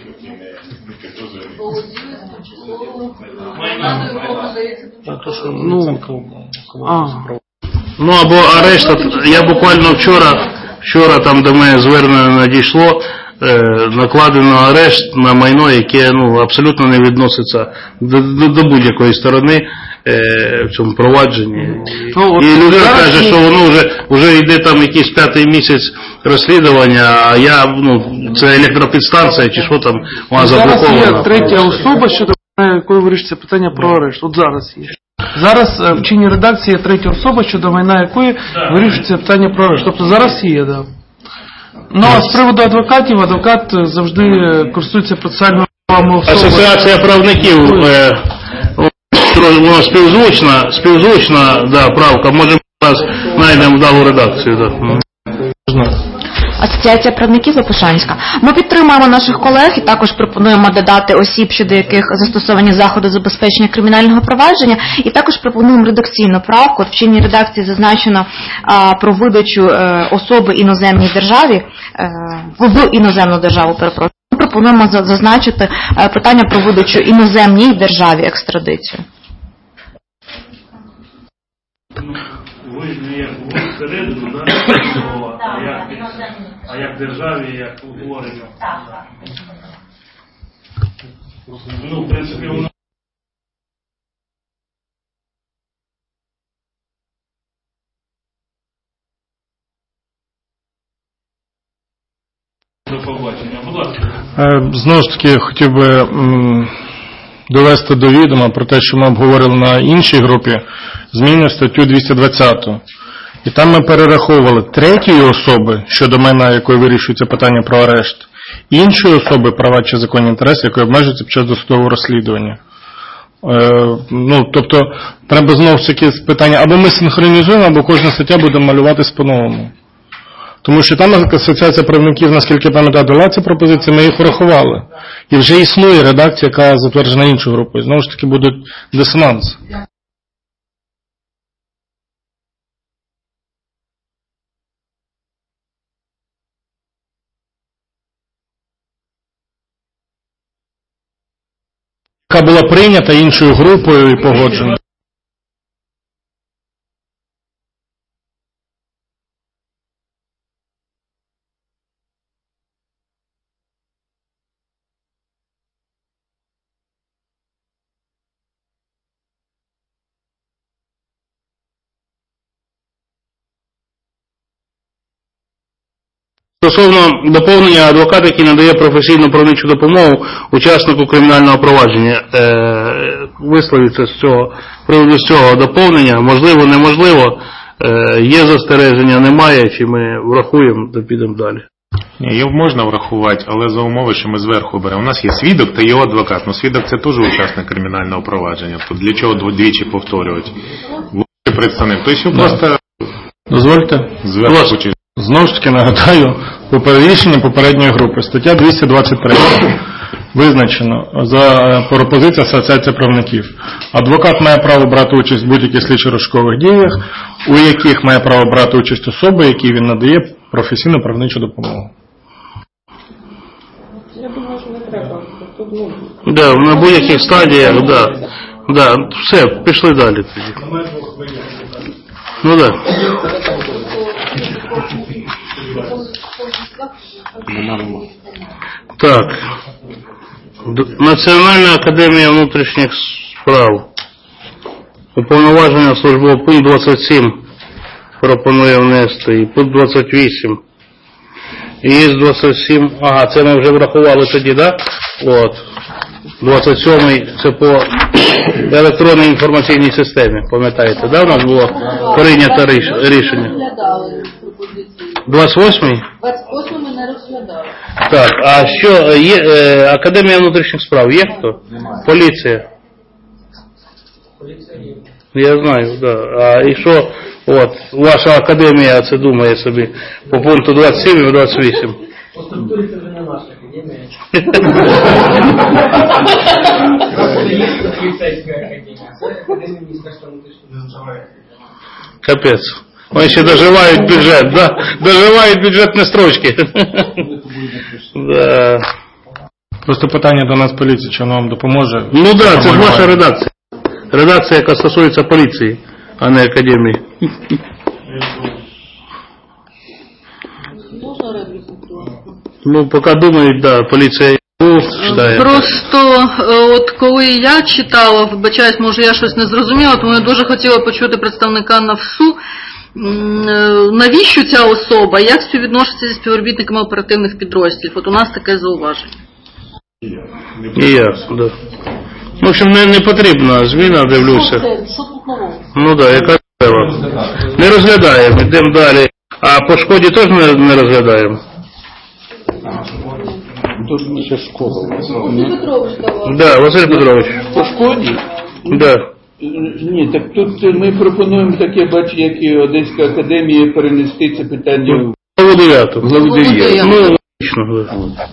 Ну, ну або арешт. Я буквально вчора, вчора там до мене звернення надійшло, е, накладено арешт на майно, яке ну, абсолютно не відноситься до, до, до будь-якої сторони е, в цьому провадженні. Ну, і людина каже, що воно вже, вже йде там якийсь п'ятий місяць розслідування, а я, ну, це електропідстанція чи що там, вона заблокована. Зараз є третя особа, щодо якої вирішиться питання про арешт. От зараз є. Зараз в чинній редакції є третя особа, щодо майна якої вирішується питання про арешт. Тобто зараз є, да. Ну, а з приводу адвокатів, адвокат завжди користується процесуальними правами особи. Асоціація правників, е, вона співзвучна, співзвучна, да, правка, може ми знайдемо вдалу редакцію, да. Асоціація правників Опушанська. Ми підтримуємо наших колег і також пропонуємо додати осіб, щодо яких застосовані заходи забезпечення кримінального провадження, і також пропонуємо редакційну правку. В чинній редакції зазначено а, про видачу е, особи іноземній державі, е, в іноземну державу, перепрошую. Ми пропонуємо зазначити е, питання про видачу іноземній державі екстрадицію. Ви не як ви всередину, да? а, як, а як державі, як утворення. Ну, в принципі, воно до побачення. Будь ласка. Е, Знову ж таки, хотів би м, довести до відома про те, що ми обговорили на іншій групі, зміни в статтю двісті двадцять. І там ми перераховували третьої особи, щодо майна якої вирішується питання про арешт, іншої особи, права чи законні інтереси, які обмежуються під час досудового розслідування. Е, ну, тобто, треба знову ж таки питання, або ми синхронізуємо, або кожна стаття буде малюватись по-новому. Тому що там асоціація правників, наскільки пам'ятаю, дала ці пропозиції, ми їх врахували. І вже існує редакція, яка затверджена іншою групою. Знову ж таки, буде дисонанс. Яка була прийнята іншою групою і погоджена. Стосовно доповнення, адвокат, який надає професійну правничу допомогу учаснику кримінального провадження, е, висловиться з цього, приводу з цього доповнення, можливо, неможливо, е, є застереження, немає, чи ми врахуємо, то підемо далі. Ні, його можна врахувати, але за умови, що ми зверху беремо. У нас є свідок та його адвокат. Ну, свідок це теж учасник кримінального провадження. То для чого двічі повторювати? Власний представник. Тобто просто Дозвольте. зверху чи... Знову ж таки нагадаю, по рішенню попередньої групи, стаття двісті двадцять три, визначено за пропозиція асоціації правників. Адвокат має право брати участь в будь-яких слідчо-розшукових діях, у яких має право брати участь особи, якій він надає професійну правничу допомогу. Я думаю, що не треба. Да, на будь-яких стадіях, да. Да, все, пішли далі тоді. Ну да. Так. Національна академія внутрішніх справ. Уповноваження службового пункт двадцять сім пропонує внести. І пункт двадцять вісім. І є двадцять сім. Ага, це ми вже врахували тоді, да? От. двадцять сьомий це по електронній інформаційній системі. Пам'ятаєте, да? У нас було прийнято рішення. двадцять восьмий? двадцять восьмий ми не розглядали. Так, а що, є, е, Академія внутрішніх справ є хто? Поліція. Поліція є. Я знаю, да. А і що, от, ваша академія це думає собі по пункту двадцять сім і двадцять вісім? По структурі це вже не наша академія. Це є поліцейська академія. Це академія Міністерства внутрішніх справ. Капець. Вони ще доживають бюджет, да? Доживають бюджетні строчки. Да. Просто питання до нас поліції, чи вона вам допоможе? Ну так, да, це ж ваша редакція. Редакція, яка стосується поліції, а не академії. Можна репліку? Ну, поки думають, да, поліція читає. Просто от коли я читала, вибачаюсь, може я щось не зрозуміла, тому я дуже хотіла почути представника НАВСУ, навіщо ця особа, як співвідноситься зі співробітниками оперативних підрозділів. От у нас таке зауваження. І я, да. В общем, не, не потрібна зміна, дивлюся. Що тут нового? Ну да, яка треба. Не розглядаємо, йдемо далі. А по шкоді теж не, не розглядаємо. Тут ще школа. Василь Петрович давав. Да, Василь Петрович. По шкоді? Да. Ні, так тут ми пропонуємо таке, бачу, як і Одеська академія, перенести це питання в Главу дев'яту. главу дев'яту. Ну, логично.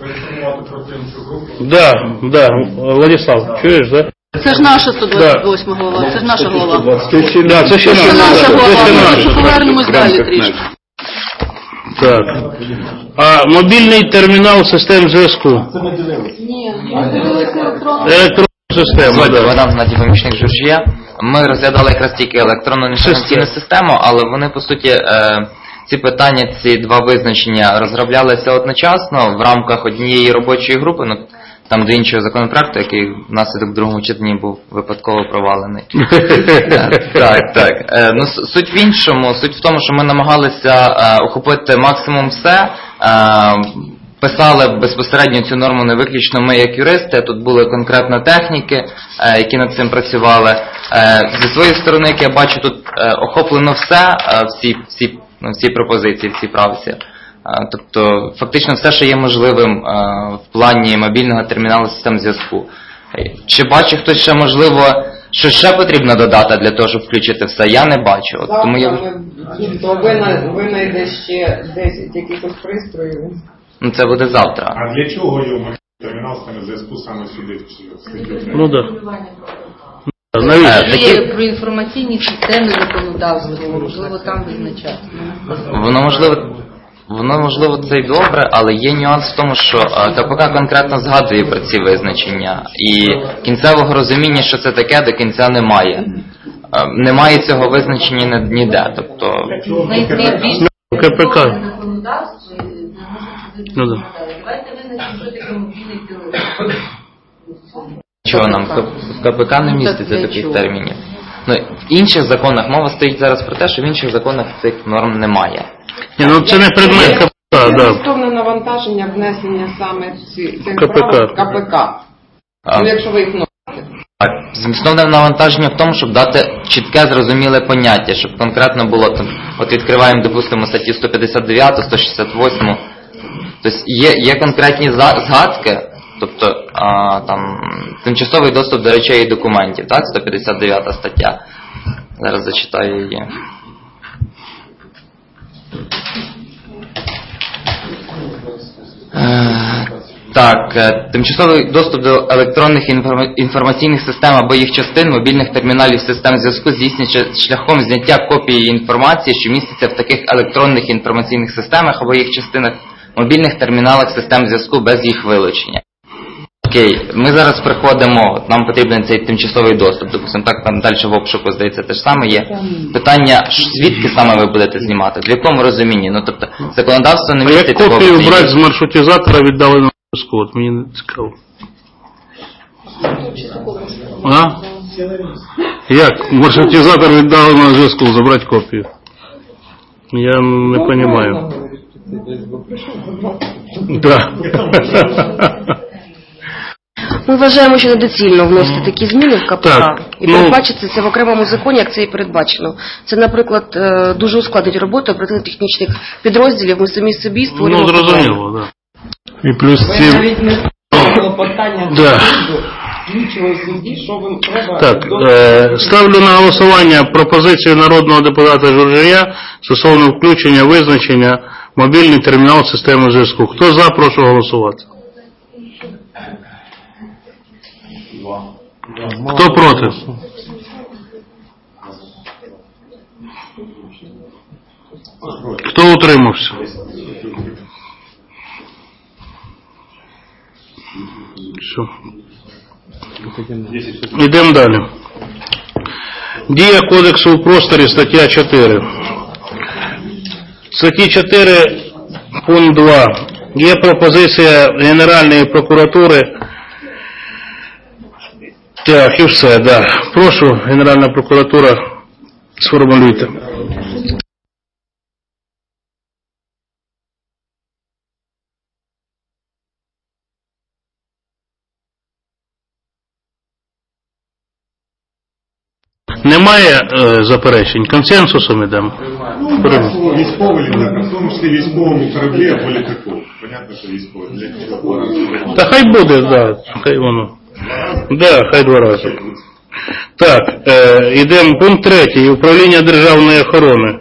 Да, да, Владислав, чуєш, да? Це ж наша сто двадцять восьма глава, це ж наша глава. Це ще, да, це ще Це наша Це глава, ще ми наша. повернемось далі трішки. Так. А мобільний термінал систем зв'язку. Ні, ми дивилися електронно. Електронний Система, Звати да. Богдан, Геннадій, помічник Журжія. Ми розглядали якраз тільки електронну інформаційну систему, але вони, по суті, е, ці питання, ці два визначення розроблялися одночасно в рамках однієї робочої групи, ну, там до іншого законопроекту, який внаслідок в другому читанні був випадково провалений. Е, Так, так. Е, Ну, с- суть в іншому, суть в тому, що ми намагалися е, охопити максимум все. Е, Писали безпосередньо цю норму не виключно ми як юристи, тут були конкретно техніки, е, які над цим працювали. Е, Зі своєї сторони, як я бачу, тут е, охоплено все, е, всі, всі, ну, всі пропозиції, всі правці. Е, Тобто, фактично все, що є можливим е, в плані мобільного терміналу систем зв'язку. Е, Чи бачить хтось ще, можливо, що ще потрібно додати для того, щоб включити все? Я не бачу. От, тому я... То ви, на- ви знайдете ще десять якихось пристроїв. Ну, це буде завтра. А для чого його термінал стане зв'язку саме сюди? в статтю? Ну так. Такі... Про інформаційні системи законодавства, можливо, там визначати. Воно можливо, воно можливо це й добре, але є нюанс в тому, що е, КПК конкретно згадує про ці визначення, і кінцевого розуміння, що це таке, до кінця немає. Е, Немає цього визначення ні- ніде. Тобто КПК. Ну, да. Давайте визначимо, що таке мобільний телефон. чого нам в КПК не міститься таких термінів. Ну, в інших законах мова стоїть зараз про те, що в інших законах цих норм немає. Ні, ну це не предмет КПК, да. Змістовне навантаження внесення саме ці- цих КПК. прав в КПК. А, Ну, якщо ви їх носите. Так, змістовне навантаження в тому, щоб дати чітке, зрозуміле поняття, щоб конкретно було там, от відкриваємо, допустимо, статті сто п'ятдесят дев'ять, сто шістдесят вісім. Тобто є, є конкретні за- згадки, тобто а, там тимчасовий доступ до речей і документів, так, сто п'ятдесят дев'ята стаття. Зараз зачитаю її. Е, Так, е, тимчасовий доступ до електронних інформа- інформаційних систем або їх частин, мобільних терміналів систем зв'язку здійснюється шляхом зняття копії інформації, що міститься в таких електронних інформаційних системах або їх частинах, мобільних терміналах систем зв'язку без їх вилучення. Окей, ми зараз приходимо, от нам потрібен цей тимчасовий доступ, допустимо, так там далі в обшуку, здається, те ж саме є. Питання, ш- звідки саме ви будете знімати, в якому розумінні? Ну, тобто, законодавство не А як містить такого копію розуміння. брати з маршрутизатора віддаленого зв'язку? От мені не цікаво. А? Як маршрутизатор віддаленого зв'язку забрати копію? Я не розумію. Да. Ми вважаємо, що недоцільно вносити такі зміни в КПК Так, і ну- передбачити це в окремому законі, як це і передбачено. Це, наприклад, е, дуже ускладнить роботу оперативно-технічних підрозділів. Ми самі собі створюємо. Ну, зрозуміло, так. Да. І плюс Ви ці... навіть не ставили питання Да. суду, слідчого судді, що вам треба. Так, до- е, ставлю на голосування пропозицію народного депутата Журжія стосовно включення визначення мобільний термінал системи зв'язку. Хто за, прошу голосувати. Хто проти? Хто утримався? Все. Йдемо далі. Дія кодексу у просторі, стаття чотири. Статті чотири, пункт два. Є пропозиція Генеральної прокуратури. Так, і все, да. Прошу, Генеральна прокуратура, сформулюйте. Немає е, заперечень, консенсусом ідемо. Приймемо. Військовий літак, в тому числі військовому кораблі або літаку. Понятно, що військовий. Для чого? Та хай буде, да, хай воно. Да, хай два рази. Так, е, ідемо пункт третій. Управління державної охорони.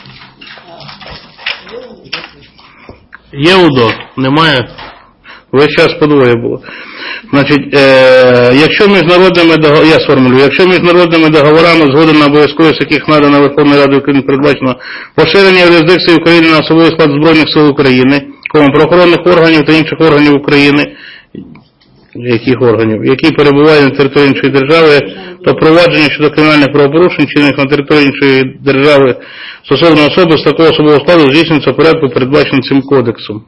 Є УДО? Немає? Весь час по двоє було. Значить, е, якщо міжнародними договорами, я сформулюю, якщо міжнародними договорами, згода на обов'язковість яких надана Верховною Радою України, передбачено поширення юрисдикції України на особовий склад Збройних сил України, правоохоронних органів та інших органів України, яких органів, які перебувають на території іншої держави, то провадження щодо кримінальних правопорушень, чинених на території іншої держави стосовно особи з такого особового складу здійснюється в порядку, передбаченим цим кодексом.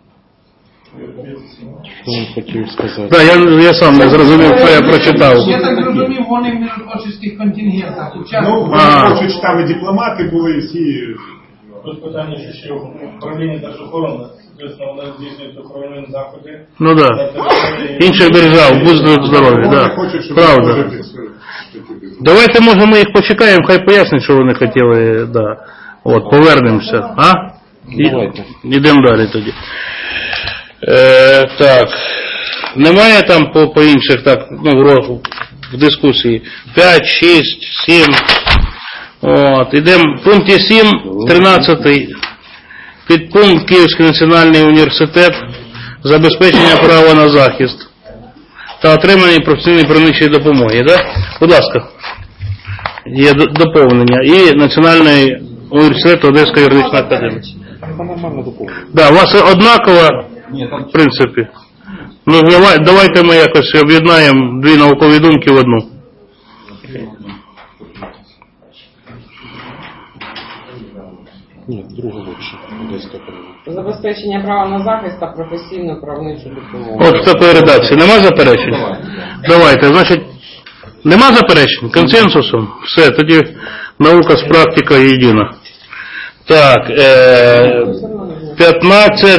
Що він хотів сказати? Так, я, я сам не зрозумів, що я прочитав. Я так зрозумів, вони в миротворчих контингентах Ну, участвують. вони хочуть, там і дипломати були, всі. Тут питання, що ще управління держохорони, звісно, вони здійснюють охоронні заходи. Ну так. Да. Інших держав, будь здорові, так. Да. Правда. Давайте, може, ми їх почекаємо, хай пояснять, що вони хотіли, да. От, повернемося. А? Давайте. Йдемо далі тоді. Е, так. Немає там по, по інших, так, ну, в, в дискусії. п'ять, шість, сім. От, ідемо в пункті сім, тринадцятий. Підпункт Київський національний університет, забезпечення права на захист та отримання професійної правничої допомоги. Да? Будь ласка, є доповнення. І Національний університет Одеська юридична академія. Да, у вас однаково, в принципі. Ну, давай, давайте ми якось об'єднаємо дві наукові думки в одну. Ні, друга лучше. Одеська академія. Забезпечення права на захист та професійну правничу допомогу. От в такої редакції. Нема заперечень? Давайте. Значить, нема заперечень? Консенсусом? Все, тоді наука з практикою єдина. Так, е, п'ятнадцять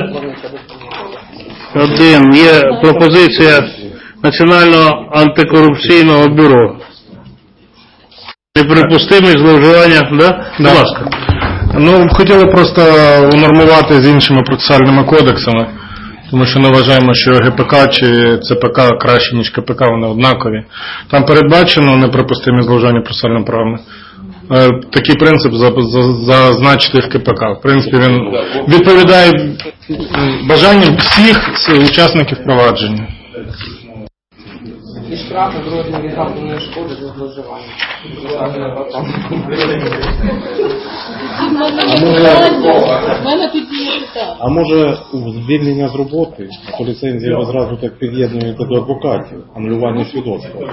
один. Є пропозиція Національного антикорупційного бюро. Неприпустимість зловживання, да? Будь ласка. Ну, хотіли просто унормувати з іншими процесуальними кодексами, тому що не вважаємо, що ГПК чи ЦПК краще, ніж КПК, вони однакові. Там передбачено неприпустимі зловживання процесуальними правами. Такий принцип зазначити в КПК. В принципі, він відповідає бажанням всіх учасників провадження. І штрафи в розмірі завданої шкоди за зловживання. А може звільнення з роботи, то ліцензія ви зразу так під'єднуєте до адвокатів, анулювання свідоцтва.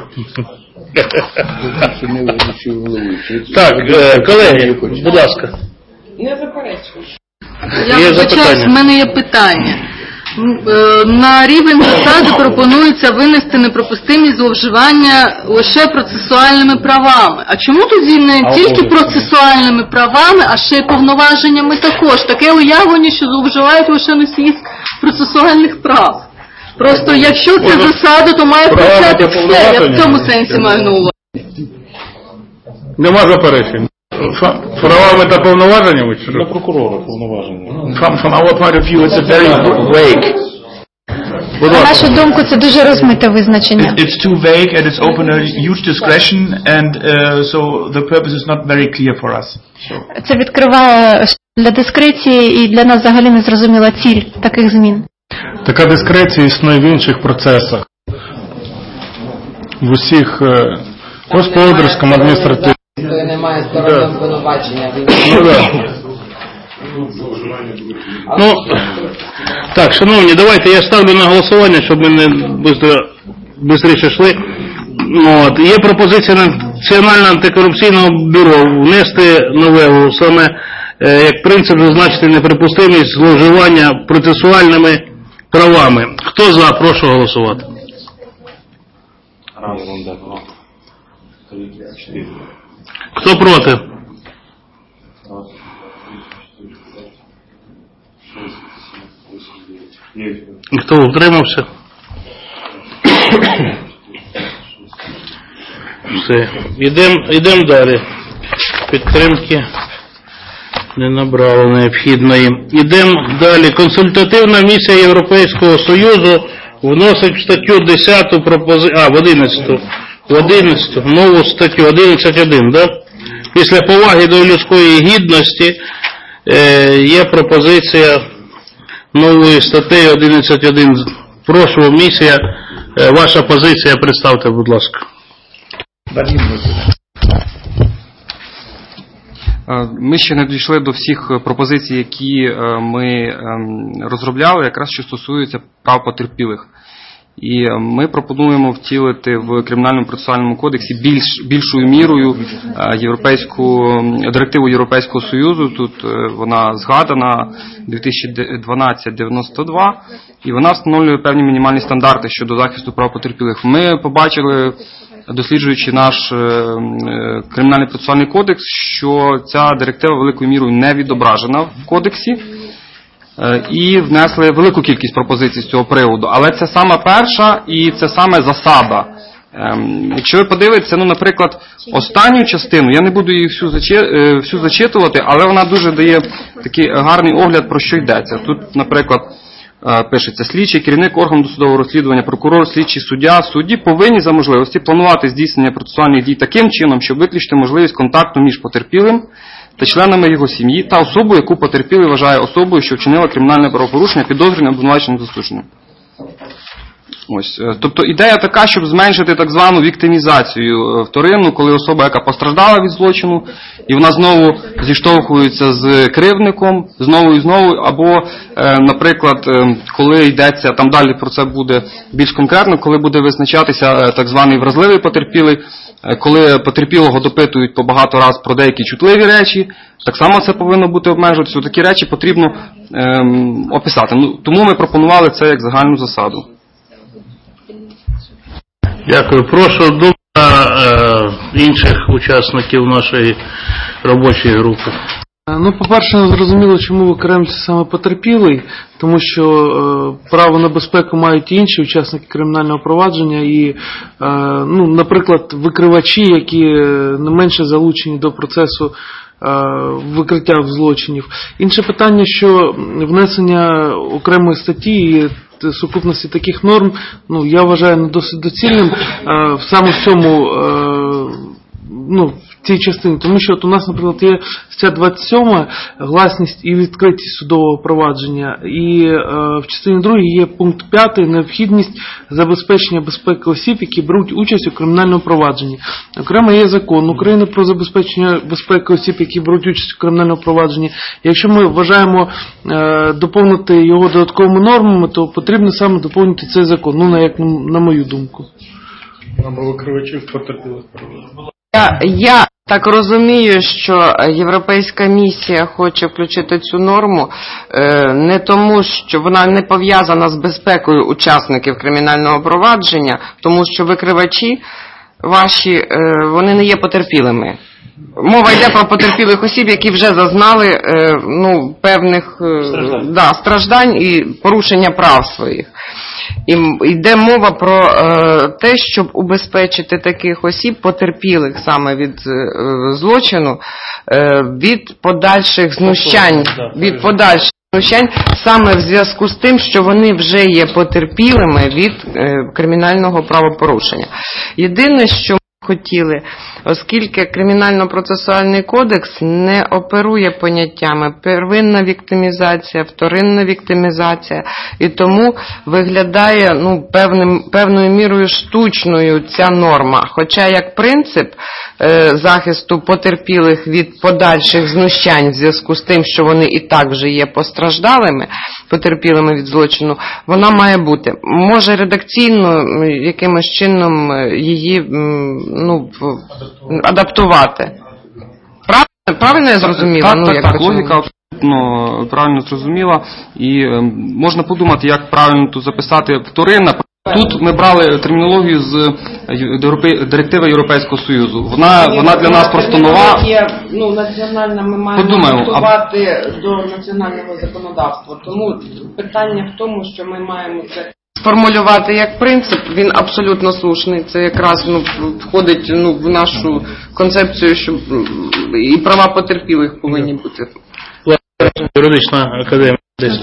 Так, колеги, будь ласка. Не заперечую. Я вибачаюсь, в мене є питання. На рівень засади пропонується винести неприпустимість зловживання лише процесуальними правами. А чому тоді не тільки процесуальними правами, а ще й повноваженнями також? Таке уявлення, що зловживають лише носії процесуальних прав. Просто якщо це засада, то має включати все. Я в цьому сенсі маю на увазі. Нема заперечень. Правами та повноваженнями? Для прокурора повноваження. From, from our point of view, it's a very vague. На нашу думку, це дуже розмите визначення. It's too vague and it's open a huge discretion, and uh, so the purpose is not very clear for us. So. Це відкриває для дискреції і для нас взагалі не зрозуміла ціль таких змін. Така дискреція існує в інших процесах. В усіх господарському, адміністративному. Коли немає сторони обвинувачення. Ну, так, шановні, давайте я ставлю на голосування, щоб ми не швидше йшли. От. Є пропозиція Національного антикорупційного бюро внести новелу, саме як принцип зазначити неприпустимість зловживання процесуальними правами. Хто за, прошу голосувати. Хто проти? Хто утримався? Все. Ідемо ідем далі. Підтримки не набрало необхідної. Ідемо далі. Консультативна місія Європейського Союзу вносить в статтю десяту пропозицію, а, в одинадцяту. В одинадцяту, нову статтю одинадцять один, да? Після поваги до людської гідності е, є пропозиція нової статті одинадцять один. Прошу, місія, е, ваша позиція, представте, будь ласка. Ми ще не дійшли до всіх пропозицій, які ми розробляли, якраз що стосуються прав потерпілих. І ми пропонуємо втілити в Кримінальному процесуальному кодексі більш, більшою мірою європейську, директиву Європейського Союзу. Тут вона згадана дві тисячі дванадцять дев'яносто два, і вона встановлює певні мінімальні стандарти щодо захисту прав потерпілих. Ми побачили, досліджуючи наш Кримінальний процесуальний кодекс, що ця директива великою мірою не відображена в кодексі, і внесли велику кількість пропозицій з цього приводу. Але це саме перша і це саме засада. Якщо ви подивитеся, ну, наприклад, останню частину, я не буду її всю, зачи... всю зачитувати, але вона дуже дає такий гарний огляд, про що йдеться. Тут, наприклад, пишеться: слідчий, керівник органу досудового розслідування, прокурор, слідчий, суддя, судді повинні за можливості планувати здійснення процесуальних дій таким чином, щоб виключити можливість контакту між потерпілим та членами його сім'ї та особою, яку потерпілий вважає особою, що вчинила кримінальне правопорушення, підозрюваним, обвинуваченим, засудженим. Ось, тобто ідея така, щоб зменшити так звану віктимізацію вторинну, коли особа, яка постраждала від злочину, і вона знову зіштовхується з кривдником, знову і знову, або, наприклад, коли йдеться, там далі про це буде більш конкретно, коли буде визначатися так званий вразливий потерпілий, коли потерпілого допитують по багато раз про деякі чутливі речі, так само це повинно бути обмежуватися. Такі речі потрібно ем, описати. Ну, тому ми пропонували це як загальну засаду. Дякую. Прошу думку е, інших учасників нашої робочої групи. Ну, по-перше, не зрозуміло, чому викреслюється саме потерпілий, тому що е, право на безпеку мають і інші учасники кримінального провадження, і, е, ну, наприклад, викривачі, які не менше залучені до процесу е, викриття злочинів. Інше питання, що внесення окремої статті і сукупності таких норм, ну, я вважаю не досить доцільним е, саме в цьому, е, ну, в цій частині, тому що от у нас, наприклад, є стаття двадцять сьома, гласність і відкритість судового провадження, і е, в частині другій є пункт п'ятий, необхідність забезпечення безпеки осіб, які беруть участь у кримінальному провадженні. Окремо є закон України про забезпечення безпеки осіб, які беруть участь у кримінальному провадженні. Якщо ми вважаємо е, доповнити його додатковими нормами, то потрібно саме доповнити цей закон, ну, на, як, на мою думку. Або викривачів потерпілих. Я, я так розумію, що Європейська місія хоче включити цю норму е, не тому, що вона не пов'язана з безпекою учасників кримінального провадження, тому що викривачі ваші, е, вони не є потерпілими. Мова йде про потерпілих осіб, які вже зазнали е, ну, певних е, страждань. Да, страждань і порушення прав своїх. І йде мова про е, те, щоб убезпечити таких осіб, потерпілих саме від е, злочину, е, від подальших знущань, від подальших знущань саме в зв'язку з тим, що вони вже є потерпілими від е, кримінального правопорушення. Єдине, що хотіли, оскільки Кримінально-процесуальний кодекс не оперує поняттями первинна віктимізація, вторинна віктимізація, і тому виглядає, ну, певним, певною мірою штучною ця норма. Хоча як принцип е, захисту потерпілих від подальших знущань в зв'язку з тим, що вони і так вже є постраждалими, потерпілими від злочину, вона має бути. Може редакційно якимось чином її, ну, адаптувати. Правильно, правильно я зрозуміла? Так, ну, так, як так, логіка абсолютно правильно зрозуміла. І е, можна подумати, як правильно тут записати вторинна. Тут ми брали термінологію з директиви Європейського Союзу. Вона, вона для нас просто нова. Ну, національно ми маємо Подумаємо, адаптувати до національного законодавства. Тому питання в тому, що ми маємо це сформулювати як принцип, він абсолютно слушний. Це якраз, ну, входить, ну, в нашу концепцію, що і права потерпілих повинні бути. Юридична академія.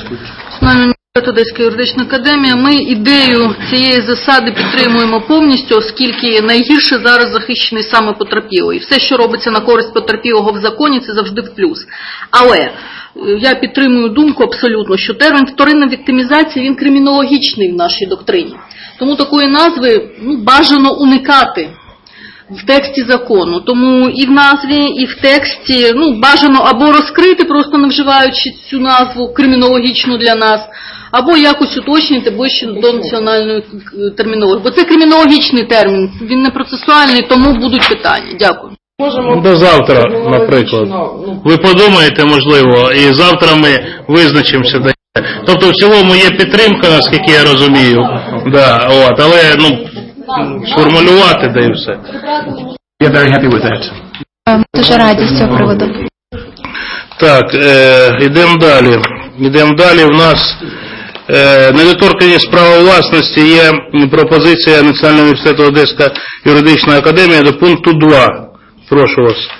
Одеська юридична академія. Ми ідею цієї засади підтримуємо повністю, оскільки найгірше зараз захищений саме потерпілий. Все, що робиться на користь потерпілого в законі, це завжди в плюс. Але я підтримую думку абсолютно, що термін вторинна віктимізація, він кримінологічний в нашій доктрині. Тому такої назви, ну, бажано уникати в тексті закону. Тому і в назві, і в тексті, ну, бажано або розкрити, просто не вживаючи цю назву кримінологічну для нас, або якось уточнити ближче до національної е, термінології. Бо це кримінологічний термін, він не процесуальний, тому будуть питання. Дякую. До завтра, наприклад. Ви подумаєте, можливо, і завтра ми визначимося. Тобто в цілому є підтримка, наскільки я розумію, да, от, але ну, сформулювати, да і все. We are very happy with that. Дуже раді з цього приводу. Так, е, йдемо далі. Йдемо далі. В нас е, недоторканність права власності є пропозиція Національного університету Одеська юридична академія до пункту два. Прошу вас.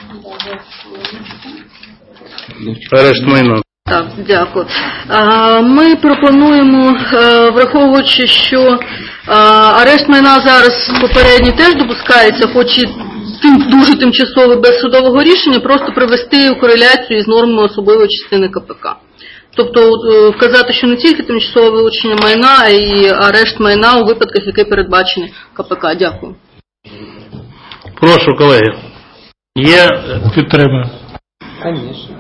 Арешт майна. Так, дякую. А, Ми пропонуємо, е, враховуючи, що е, арешт майна зараз попередньо теж допускається, хоч і тим, дуже тимчасово без судового рішення, просто привести у кореляцію із нормами особливої частини ка пе ка. Тобто е, вказати, що не тільки тимчасове вилучення майна, а й арешт майна у випадках, які передбачені ка пе ка. Дякую. Прошу, колеги. Є підтримка. Конечно.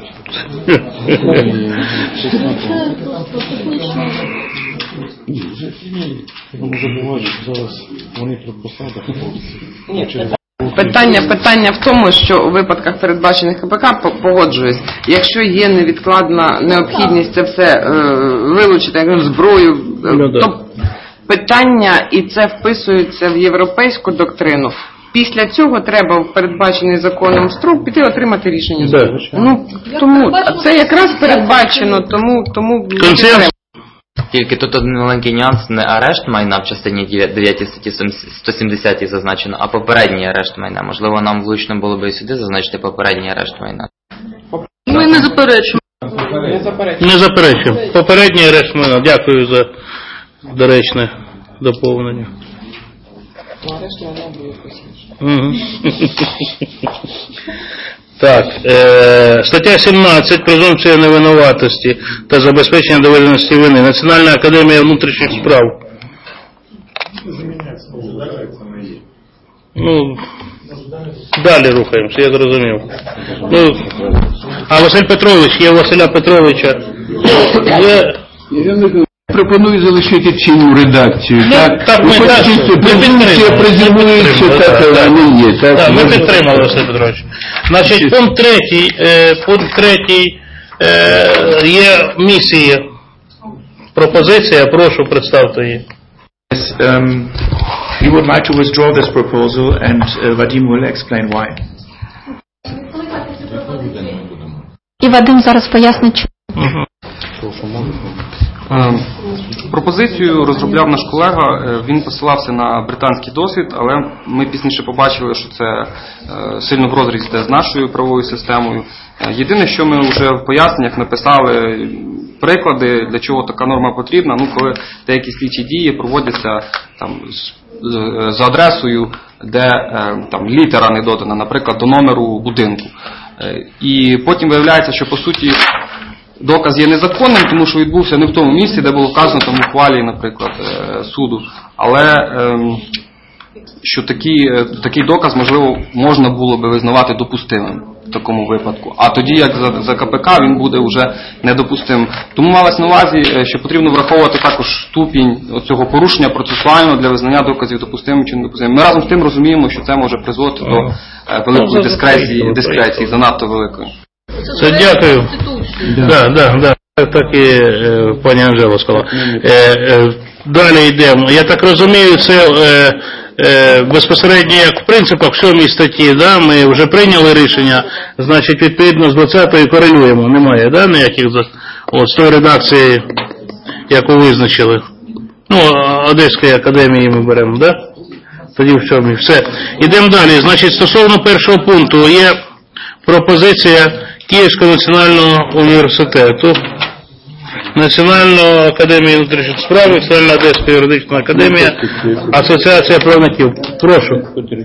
Питання, питання в тому, що у випадках передбачених ка пе ка по- погоджуюсь, якщо є невідкладна необхідність це все е, вилучити, як зброю, е, Ну, да. то питання, і це вписується в європейську доктрину, після цього треба в передбачений законом строк піти отримати рішення Да. суду. Ну, тому, а це якраз передбачено, тому, тому Консенсус. Тільки тут один маленький нюанс, не арешт майна в частині дев'ятій статті сто сімдесят зазначено, а попередній арешт майна. Можливо, нам влучно було б і сюди зазначити попередній арешт майна. Ми не заперечуємо. Не заперечуємо. Попередній арешт майна. Дякую за доречне доповнення. Мгм. Так, е, стаття сімнадцять. Презумпція невинуватості та забезпечення доведеності вини. Національна академія внутрішніх справ. Ну, далі рухаємося, я зрозумів. Ну, а Василь Петрович, є у Василя Петровича. Є... Пропоную залишити чинну редакцію. Ну, так, так, ми, Ну, так, чисто ми презумпція підтримали. презюмується, Ми так, підтримали, а не є. Так, Так, ми Ну, підтримали, Василь Петрович. Значить, пункт третій, е, пункт третій е, є місії. Пропозиція, прошу, представте її. Yes, um, we would like to withdraw this proposal, and uh, Vadim will explain why. І Вадим зараз пояснить, чому. Е, Пропозицію розробляв наш колега, е, він посилався на британський досвід, але ми пізніше побачили, що це е, сильно в розріз йде з нашою правовою системою. Е, Єдине, що ми вже в поясненнях написали приклади, для чого така норма потрібна, ну коли деякі слідчі дії проводяться там з- з- за адресою, де е, там літера не додана, наприклад, до номеру будинку. Е, І потім виявляється, що по суті доказ є незаконним, тому що відбувся не в тому місці, де було вказано там в ухвалі, наприклад, е, суду. Але ем, що такий, е, такий доказ, можливо, можна було би визнавати допустимим в такому випадку. А тоді, як за, за ка пе ка, він буде вже недопустимим. Тому малось на увазі, е, що потрібно враховувати також ступінь цього порушення процесуального для визнання доказів допустимим чи недопустимим. Ми разом з тим розуміємо, що це може призводити до е, великої дискреції, дискреції, занадто великої. Це дякую. Да, да, да. Так, так і е, пані Анжела сказала. Е, е, далі йдемо. Я так розумію, це е, е, безпосередньо як в принципах в сьомій статті, да, ми вже прийняли рішення, значить відповідно з двадцятої корелюємо. Немає, да, ніяких за- от, з тої редакції, яку визначили. Ну, Одеської академії ми беремо, да? Тоді в сьомій. Все. Йдемо далі. Значить, стосовно першого пункту є пропозиція Київського національного університету, Національної академії внутрішніх справ, Національна Одеська юридична академія, Асоціація правників. Прошу.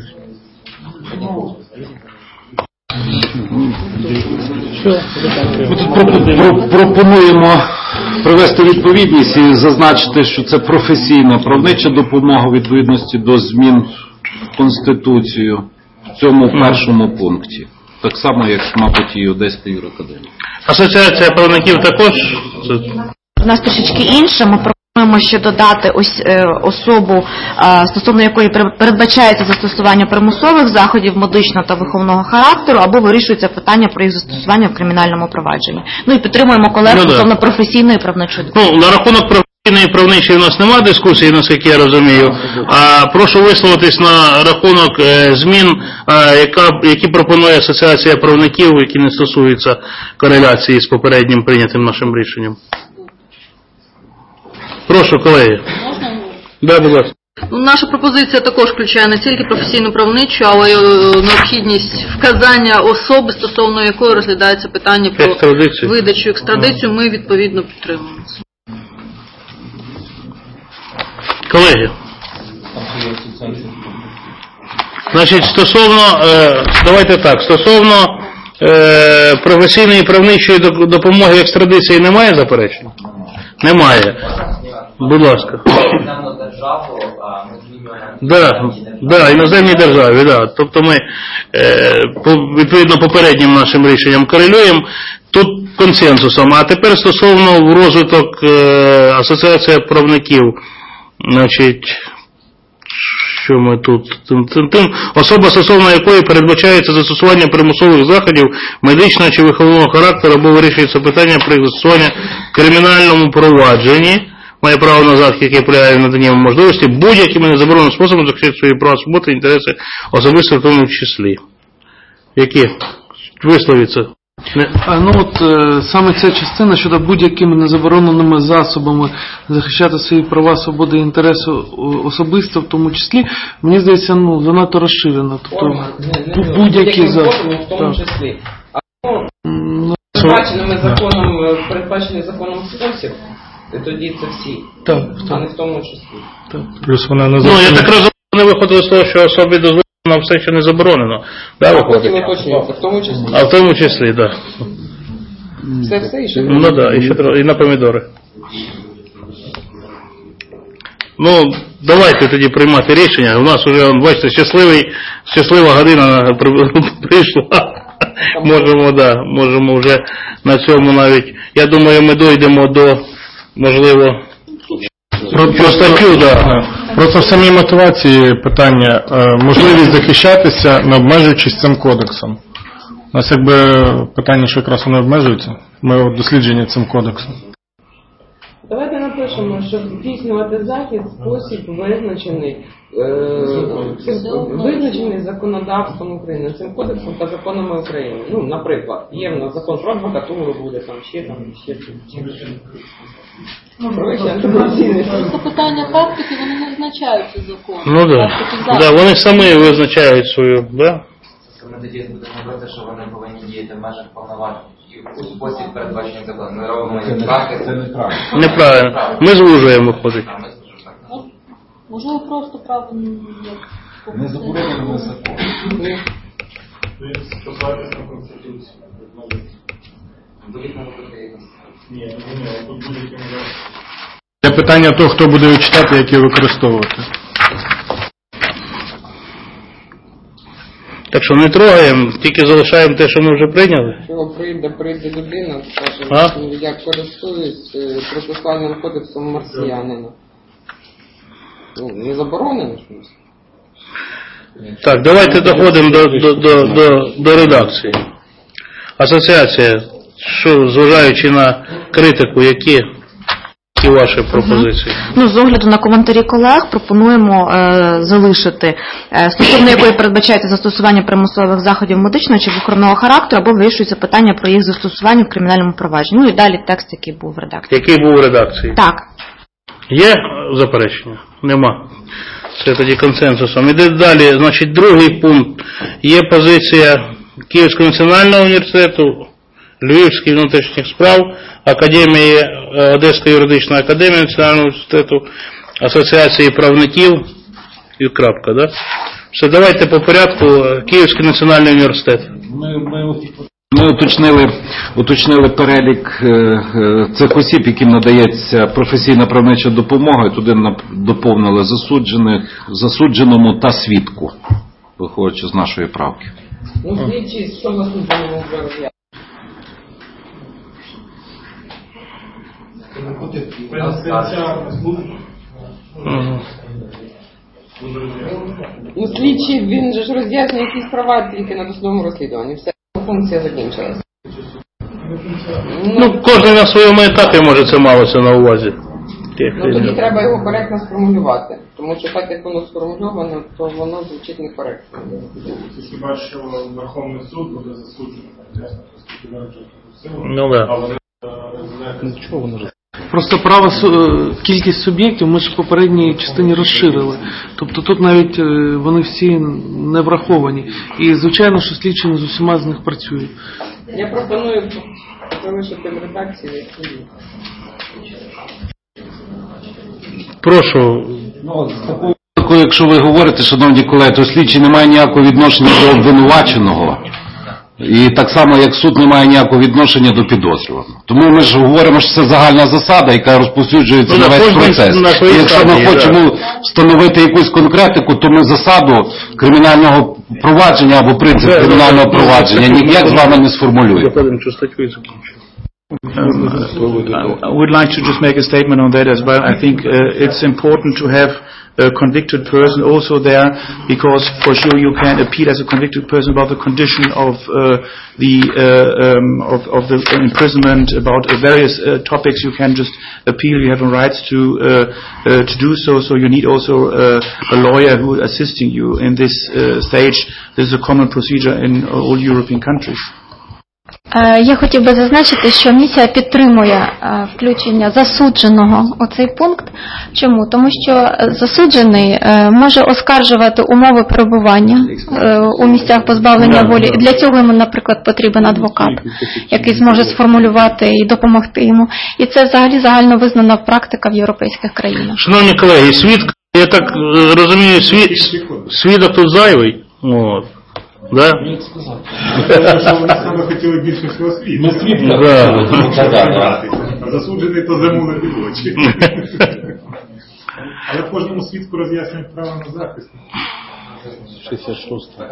Ми тут пропо- про- пропонуємо привести відповідність і зазначити, що це професійна правнича допомога у відповідності до змін в Конституцію в цьому першому пункті. Так само, як, мабуть, і Одеська юракадемія. Асоціація правників також? у нас трішечки інше. Ми пропонуємо ще додати ось е, особу, е, стосовно якої пере- передбачається застосування примусових заходів медичного та виховного характеру, або вирішується питання про їх застосування в кримінальному провадженні. Ну і підтримуємо колег Ну, да. стосовно професійної правничої допомоги. Ну, на рахунок професійної і правничої у нас немає дискусії, наскільки я розумію. А прошу висловитись на рахунок е, змін, е, яка, які пропонує Асоціація правників, які не стосуються кореляції з попереднім прийнятим нашим рішенням. Прошу, колеги. Да, будь ласка. Ну, наша пропозиція також включає не тільки професійно-правничу, але й е, необхідність вказання особи, стосовно якої розглядається питання про Екстрадицію. видачу екстрадицію, ми відповідно підтримуємо. Колеги. Значить, стосовно, е, давайте так, стосовно е, професійної і правничої доп- допомоги в екстрадиції немає заперечень? Немає. Будь ласка. Да, да, іноземній державі, да. Тобто ми е, по, відповідно попереднім нашим рішенням корелюємо тут консенсусом. А тепер стосовно в розвиток е, Асоціація правників, значить, що ми тут, тим, тим, тим, особа, стосовно якої передбачається застосування примусових заходів медичного чи виховного характеру, або вирішується питання про їх застосування в кримінальному провадженні, має право на захист, який полягає в наданні можливості будь-яким незабороненим способом захистити свої права, свободи, інтереси особисто в тому числі. Які? Висловіться. А, ну от е, саме ця частина щодо будь-якими незабороненими засобами захищати свої права, свободи і інтереси о- особисто в тому числі, мені здається, ну занадто розширено. Тобто бу- будь-які засоби. в тому Так. числі. А Ну, передбаченими законом, е, передбачений законом спосіб, і тоді це всі, Так, а не в тому числі. Плюс вона не Ну, я так розумію, вони виходили з того, що особі дозволено все, що не заборонено. Да, виходить? Потім уточнюється, в тому числі. А в тому числі, так. Да. Все, все, і ще Ну так, да, і, ще, тро- і на помідори. Ну, давайте тоді приймати рішення. У нас вже, бачите, щасливий, щаслива година при- прийшла. Можемо, да, можемо вже на цьому навіть. Я думаю, ми дійдемо до, можливо, Про, про статтю, да. Просто в самій мотивації питання, е, можливість захищатися, не обмежуючись цим кодексом. У нас якби питання, що якраз вони обмежуються. Ми от дослідження цим кодексом. Давайте напишемо, що здійснювати захід спосіб визначений, е, цим- визначений законодавством України, цим кодексом та законами України. Ну, наприклад, є в нас закон про адвокатуру, буде там ще там, ще там. Про вищий антикорупційний суд. Просто питання практики, вони не визначаються законом. Ну да. Да, вони самі визначають свою, да? Ми тоді будемо говорити, що вони повинні діяти в межах повноважень і у спосіб передбачений законом. Ми робимо їм захист. Це неправильно. Неправильно. Ми звужуємо, виходить. Можливо, просто право Не заборонено закон. Посилатися на Конституцію. Ні, ні, ні, тут будь-яким разом. Це питання того, хто буде читати, як її використовувати. Так що не трогаємо, тільки залишаємо те, що ми вже прийняли. Якщо прийде, прийде людина, А? скаже, я користуюсь е, процесуальним кодексом марсіянина. Ну, не заборонено ж. Так, давайте доходимо до, до, до, до, до редакції. Асоціація, що, зважаючи на критику, які, які ваші пропозиції? Ну, з огляду на коментарі колег пропонуємо е, залишити, е, стосовно якої передбачається застосування примусових заходів медичного чи виховного характеру, або вирішується питання про їх застосування в кримінальному провадженні. Ну і далі текст, який був в редакції. Який був в редакції? Так. Є заперечення? Нема. Це тоді консенсусом. Іде далі, значить, другий пункт. Є позиція Київського національного університету, Львівської внутрішніх справ, Академії, е, Одеської юридичної академії Національного університету, Асоціації правників і крапка, да? Все, давайте по порядку. Київський національний університет. Ми, ми, ми уточнили, уточнили перелік е, е, цих осіб, яким надається професійна правнича допомога, і туди нап- доповнили засуджених, засудженому та свідку, виходячи з нашої правки. Ну, слідчі, що засудженому вже роз'яснено. Мгм. Ну, слідчий, він же ж роз'яснює якісь права тільки на досудовому розслідуванні. Все, функція закінчилась. Ну, кожен на своєму етапі може це малося на увазі. Ну, тоді треба його коректно сформулювати. Тому що так, як воно сформульовано, то воно звучить некоректно. Це хіба що Верховний суд буде засуджений. Ну, да. Нічого воно Просто право, су- кількість суб'єктів ми ж в попередній частині розширили. Тобто тут навіть е, вони всі не враховані. І звичайно, що слідчі не з усіма з них працює. Я пропоную залишити в редакції, як є. Прошу. Такою, якщо ви говорите, шановні колеги, то слідчий не має ніякого відношення до обвинуваченого. І так само, як суд не має ніякого відношення до підозрюваного. Тому ми ж говоримо, що це загальна засада, яка розповсюджується Ну, на на весь кожній- процес. на І своїй якщо ми стадії, хочемо встановити якусь конкретику, то ми засаду кримінального провадження або принцип Це- кримінального це- провадження це- ніяк з вами не сформулюємо. Заходимо цю статтю і закінчимо. I would like to just make a statement on that as well. I think uh, it's important to have a convicted person also there, because for sure you can appeal as a convicted person about the condition of uh, the uh, um, of, of the imprisonment, about uh, various uh, topics. You can just appeal. You have a right to uh, uh, to do so. So you need also uh, a lawyer who is assisting you in this uh, stage. This is a common procedure in all European countries. Е, Я хотів би зазначити, що місія підтримує е, включення засудженого у цей пункт. Чому? Тому що е, засуджений е, може оскаржувати умови перебування е, у місцях позбавлення волі. І для цього йому, наприклад, потрібен адвокат, який зможе сформулювати і допомогти йому. І це взагалі загально визнана практика в європейських країнах. Шановні колеги, свідк, я так е, розумію, свід, свідок тут зайвий. От. Да? Що вони саме хотіли більше всього світу. Ми світ Да. А засуджений то зиму на білочі. Але кожному свідку роз'яснюють право на захист. шістдесят шосте.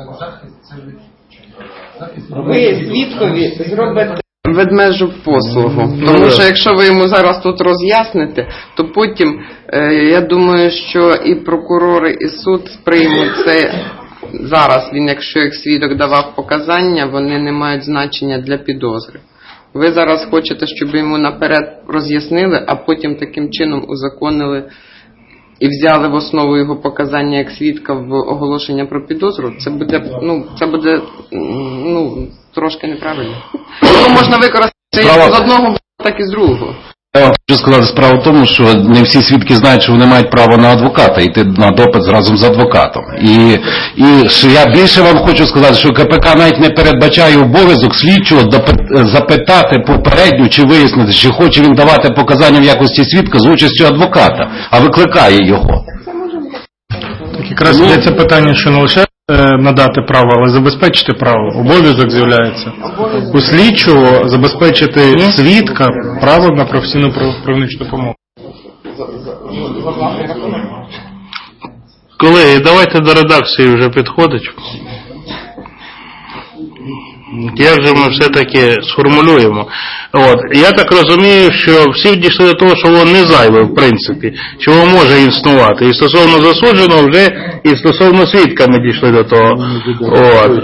Ви свідкові зробите ведмежу послугу. Тому що якщо ви йому зараз тут роз'ясните, то потім, е, я думаю, що і прокурори, і суд сприймуть це. Зараз він, якщо як свідок давав показання, вони не мають значення для підозри. Ви зараз хочете, щоб йому наперед роз'яснили, а потім таким чином узаконили і взяли в основу його показання як свідка в оголошення про підозру. Це буде, ну, це буде, ну, трошки неправильно. Його можна використати як з одного, так і з другого. Я вам хочу сказати, справа в тому, що не всі свідки знають, що вони мають право на адвоката, йти на допит разом з адвокатом. І, і що я більше вам хочу сказати, що КПК навіть не передбачає обов'язок слідчого допит- запитати попередньо чи вияснити, чи хоче він давати показання в якості свідка з участю адвоката, а викликає його. Так якраз йдеться питання, що не лише е, надати право, але забезпечити право. Обов'язок з'являється. У слідчого забезпечити свідка право на професійну прав- правничу допомогу. Колеги, давайте до редакції вже підходить. Як же ми все-таки сформулюємо? От. Я так розумію, що всі дійшли до того, що воно не зайве, в принципі, що воно може існувати. І стосовно засудженого вже, і стосовно свідка ми дійшли до того. От.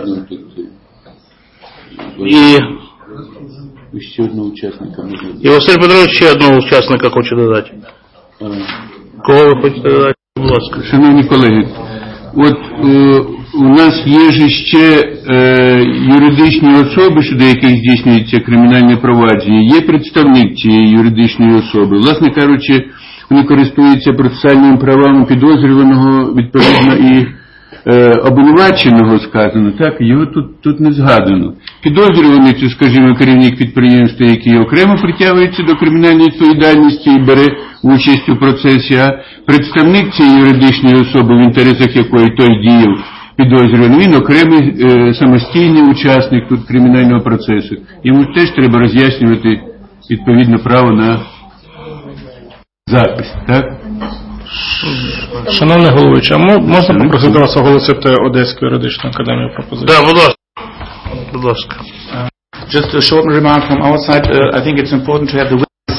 І, Ще одного учасника можна. і Василь Петрович ще одного учасника хоче додати. Кого ви хочете додати? Будь ласка. Шановні колеги, от е, у нас є ж ще е, юридичні особи, щодо яких здійснюється кримінальне провадження. Є представник цієї юридичної особи. Власне кажучи, вони користуються процесуальними правами підозрюваного, відповідно, і е, обвинуваченого сказано, так, його тут, тут не згадано. Підозрюваний, це, скажімо, керівник підприємства, який окремо притягується до кримінальної відповідальності і бере участь у процесі, а представник цієї юридичної особи, в інтересах якої той діяв підозрюваний, він окремий е, самостійний учасник тут кримінального процесу. Йому теж треба роз'яснювати відповідно право на захист, так? Шановний головуючий, а мо- можна попросити вас оголосити Одеську юридичну академію пропозицію? Да, будь ласка. Будь ласка. Just a short remark from our side. Uh, I think it's important to have the witness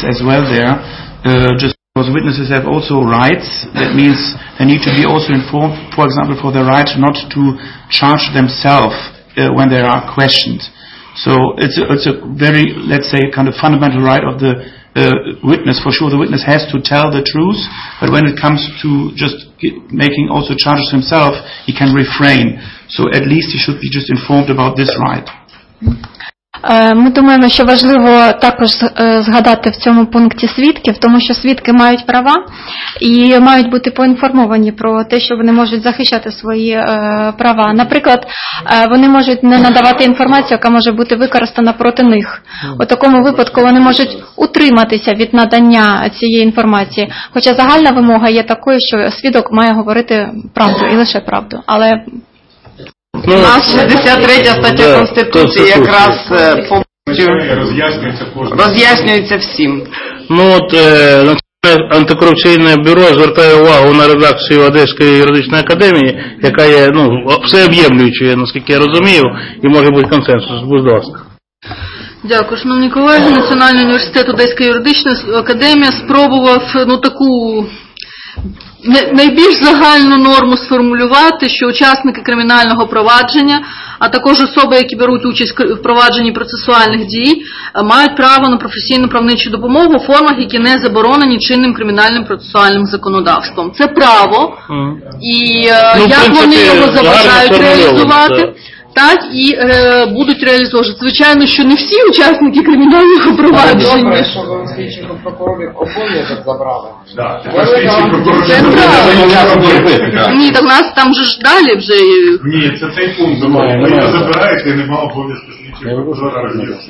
as well there, uh, just because witnesses have also rights. That means they need to be also informed, for example, for the right not to charge themselves uh, when there are questions. So it's a, it's a very, let's say, kind of fundamental right of the uh, witness. For sure, the witness has to tell the truth, but when it comes to just making also charges himself, he can refrain. So at least he should be just informed about this right. Ми думаємо, що важливо також згадати в цьому пункті свідків, тому що свідки мають права і мають бути поінформовані про те, що вони можуть захищати свої права. Наприклад, вони можуть не надавати інформацію, яка може бути використана проти них. У такому випадку вони можуть утриматися від надання цієї інформації. Хоча загальна вимога є такою, що свідок має говорити правду і лише правду. Але У нас шістдесят третя стаття Конституції якраз повністю роз'яснюється всім. Ну от е, антикорупційне бюро звертає увагу на редакцію Одеської юридичної академії, яка є ну, всеоб'ємлюючою, наскільки я розумію, і може бути консенсус. Будь ласка. Дякую, шановні колеги. Національний університет Одеська юридична академія спробував ну таку найбільш загальну норму сформулювати, що учасники кримінального провадження, а також особи, які беруть участь в провадженні процесуальних дій, мають право на професійну правничу допомогу у формах, які не заборонені чинним кримінальним процесуальним законодавством. Це право, і ну, як принципі, вони його забажають реалізувати, так, і е, будуть реалізовувати. Звичайно, що не всі учасники кримінального провадження. Добре, що ви слідчих прокурорів обов'язок забрали. Це правда. Ні, так нас там же ж далі вже... Ні, це цей пункт немає. Ви його забираєте і нема обов'язку слідчих прокурора.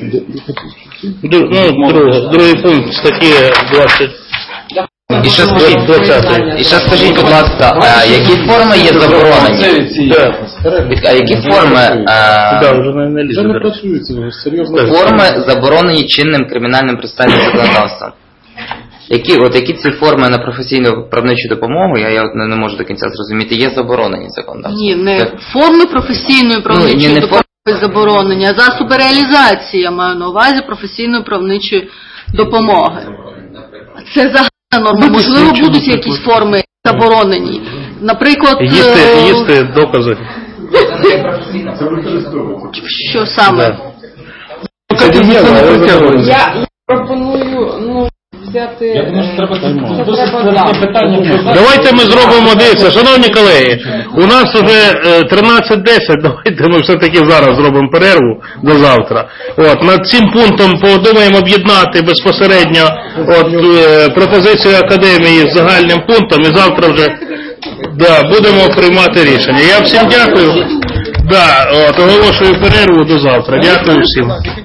Ну, другий пункт статті двадцять. І ще скажіть, і ще скажіть, будь ласка, а які форми є заборонені? А які форми форми заборонені чинним кримінальним процесуальним законодавством? Які, от які ці форми на професійну правничу допомогу, я, я от не, не можу до кінця зрозуміти, є заборонені законодавством? Ні, не так. Форми професійної правничої ну, допомоги форм... заборонені, а засоби реалізації, я маю на увазі професійної правничої допомоги. Це загальна норма. Можливо, будуть якісь форми заборонені. Наприклад... Їсти, їсти докази. Що саме? Я пропоную, ну, взяти... Я думаю, що треба питання. Давайте ми зробимо, дивіться, шановні колеги, у нас вже тринадцять десять, давайте ми все-таки зараз зробимо перерву до завтра. От, над цим пунктом подумаємо об'єднати безпосередньо от, пропозицію академії з загальним пунктом і завтра вже да, будемо приймати рішення. Я всім дякую. Да, от, оголошую перерву до завтра. Дякую всім.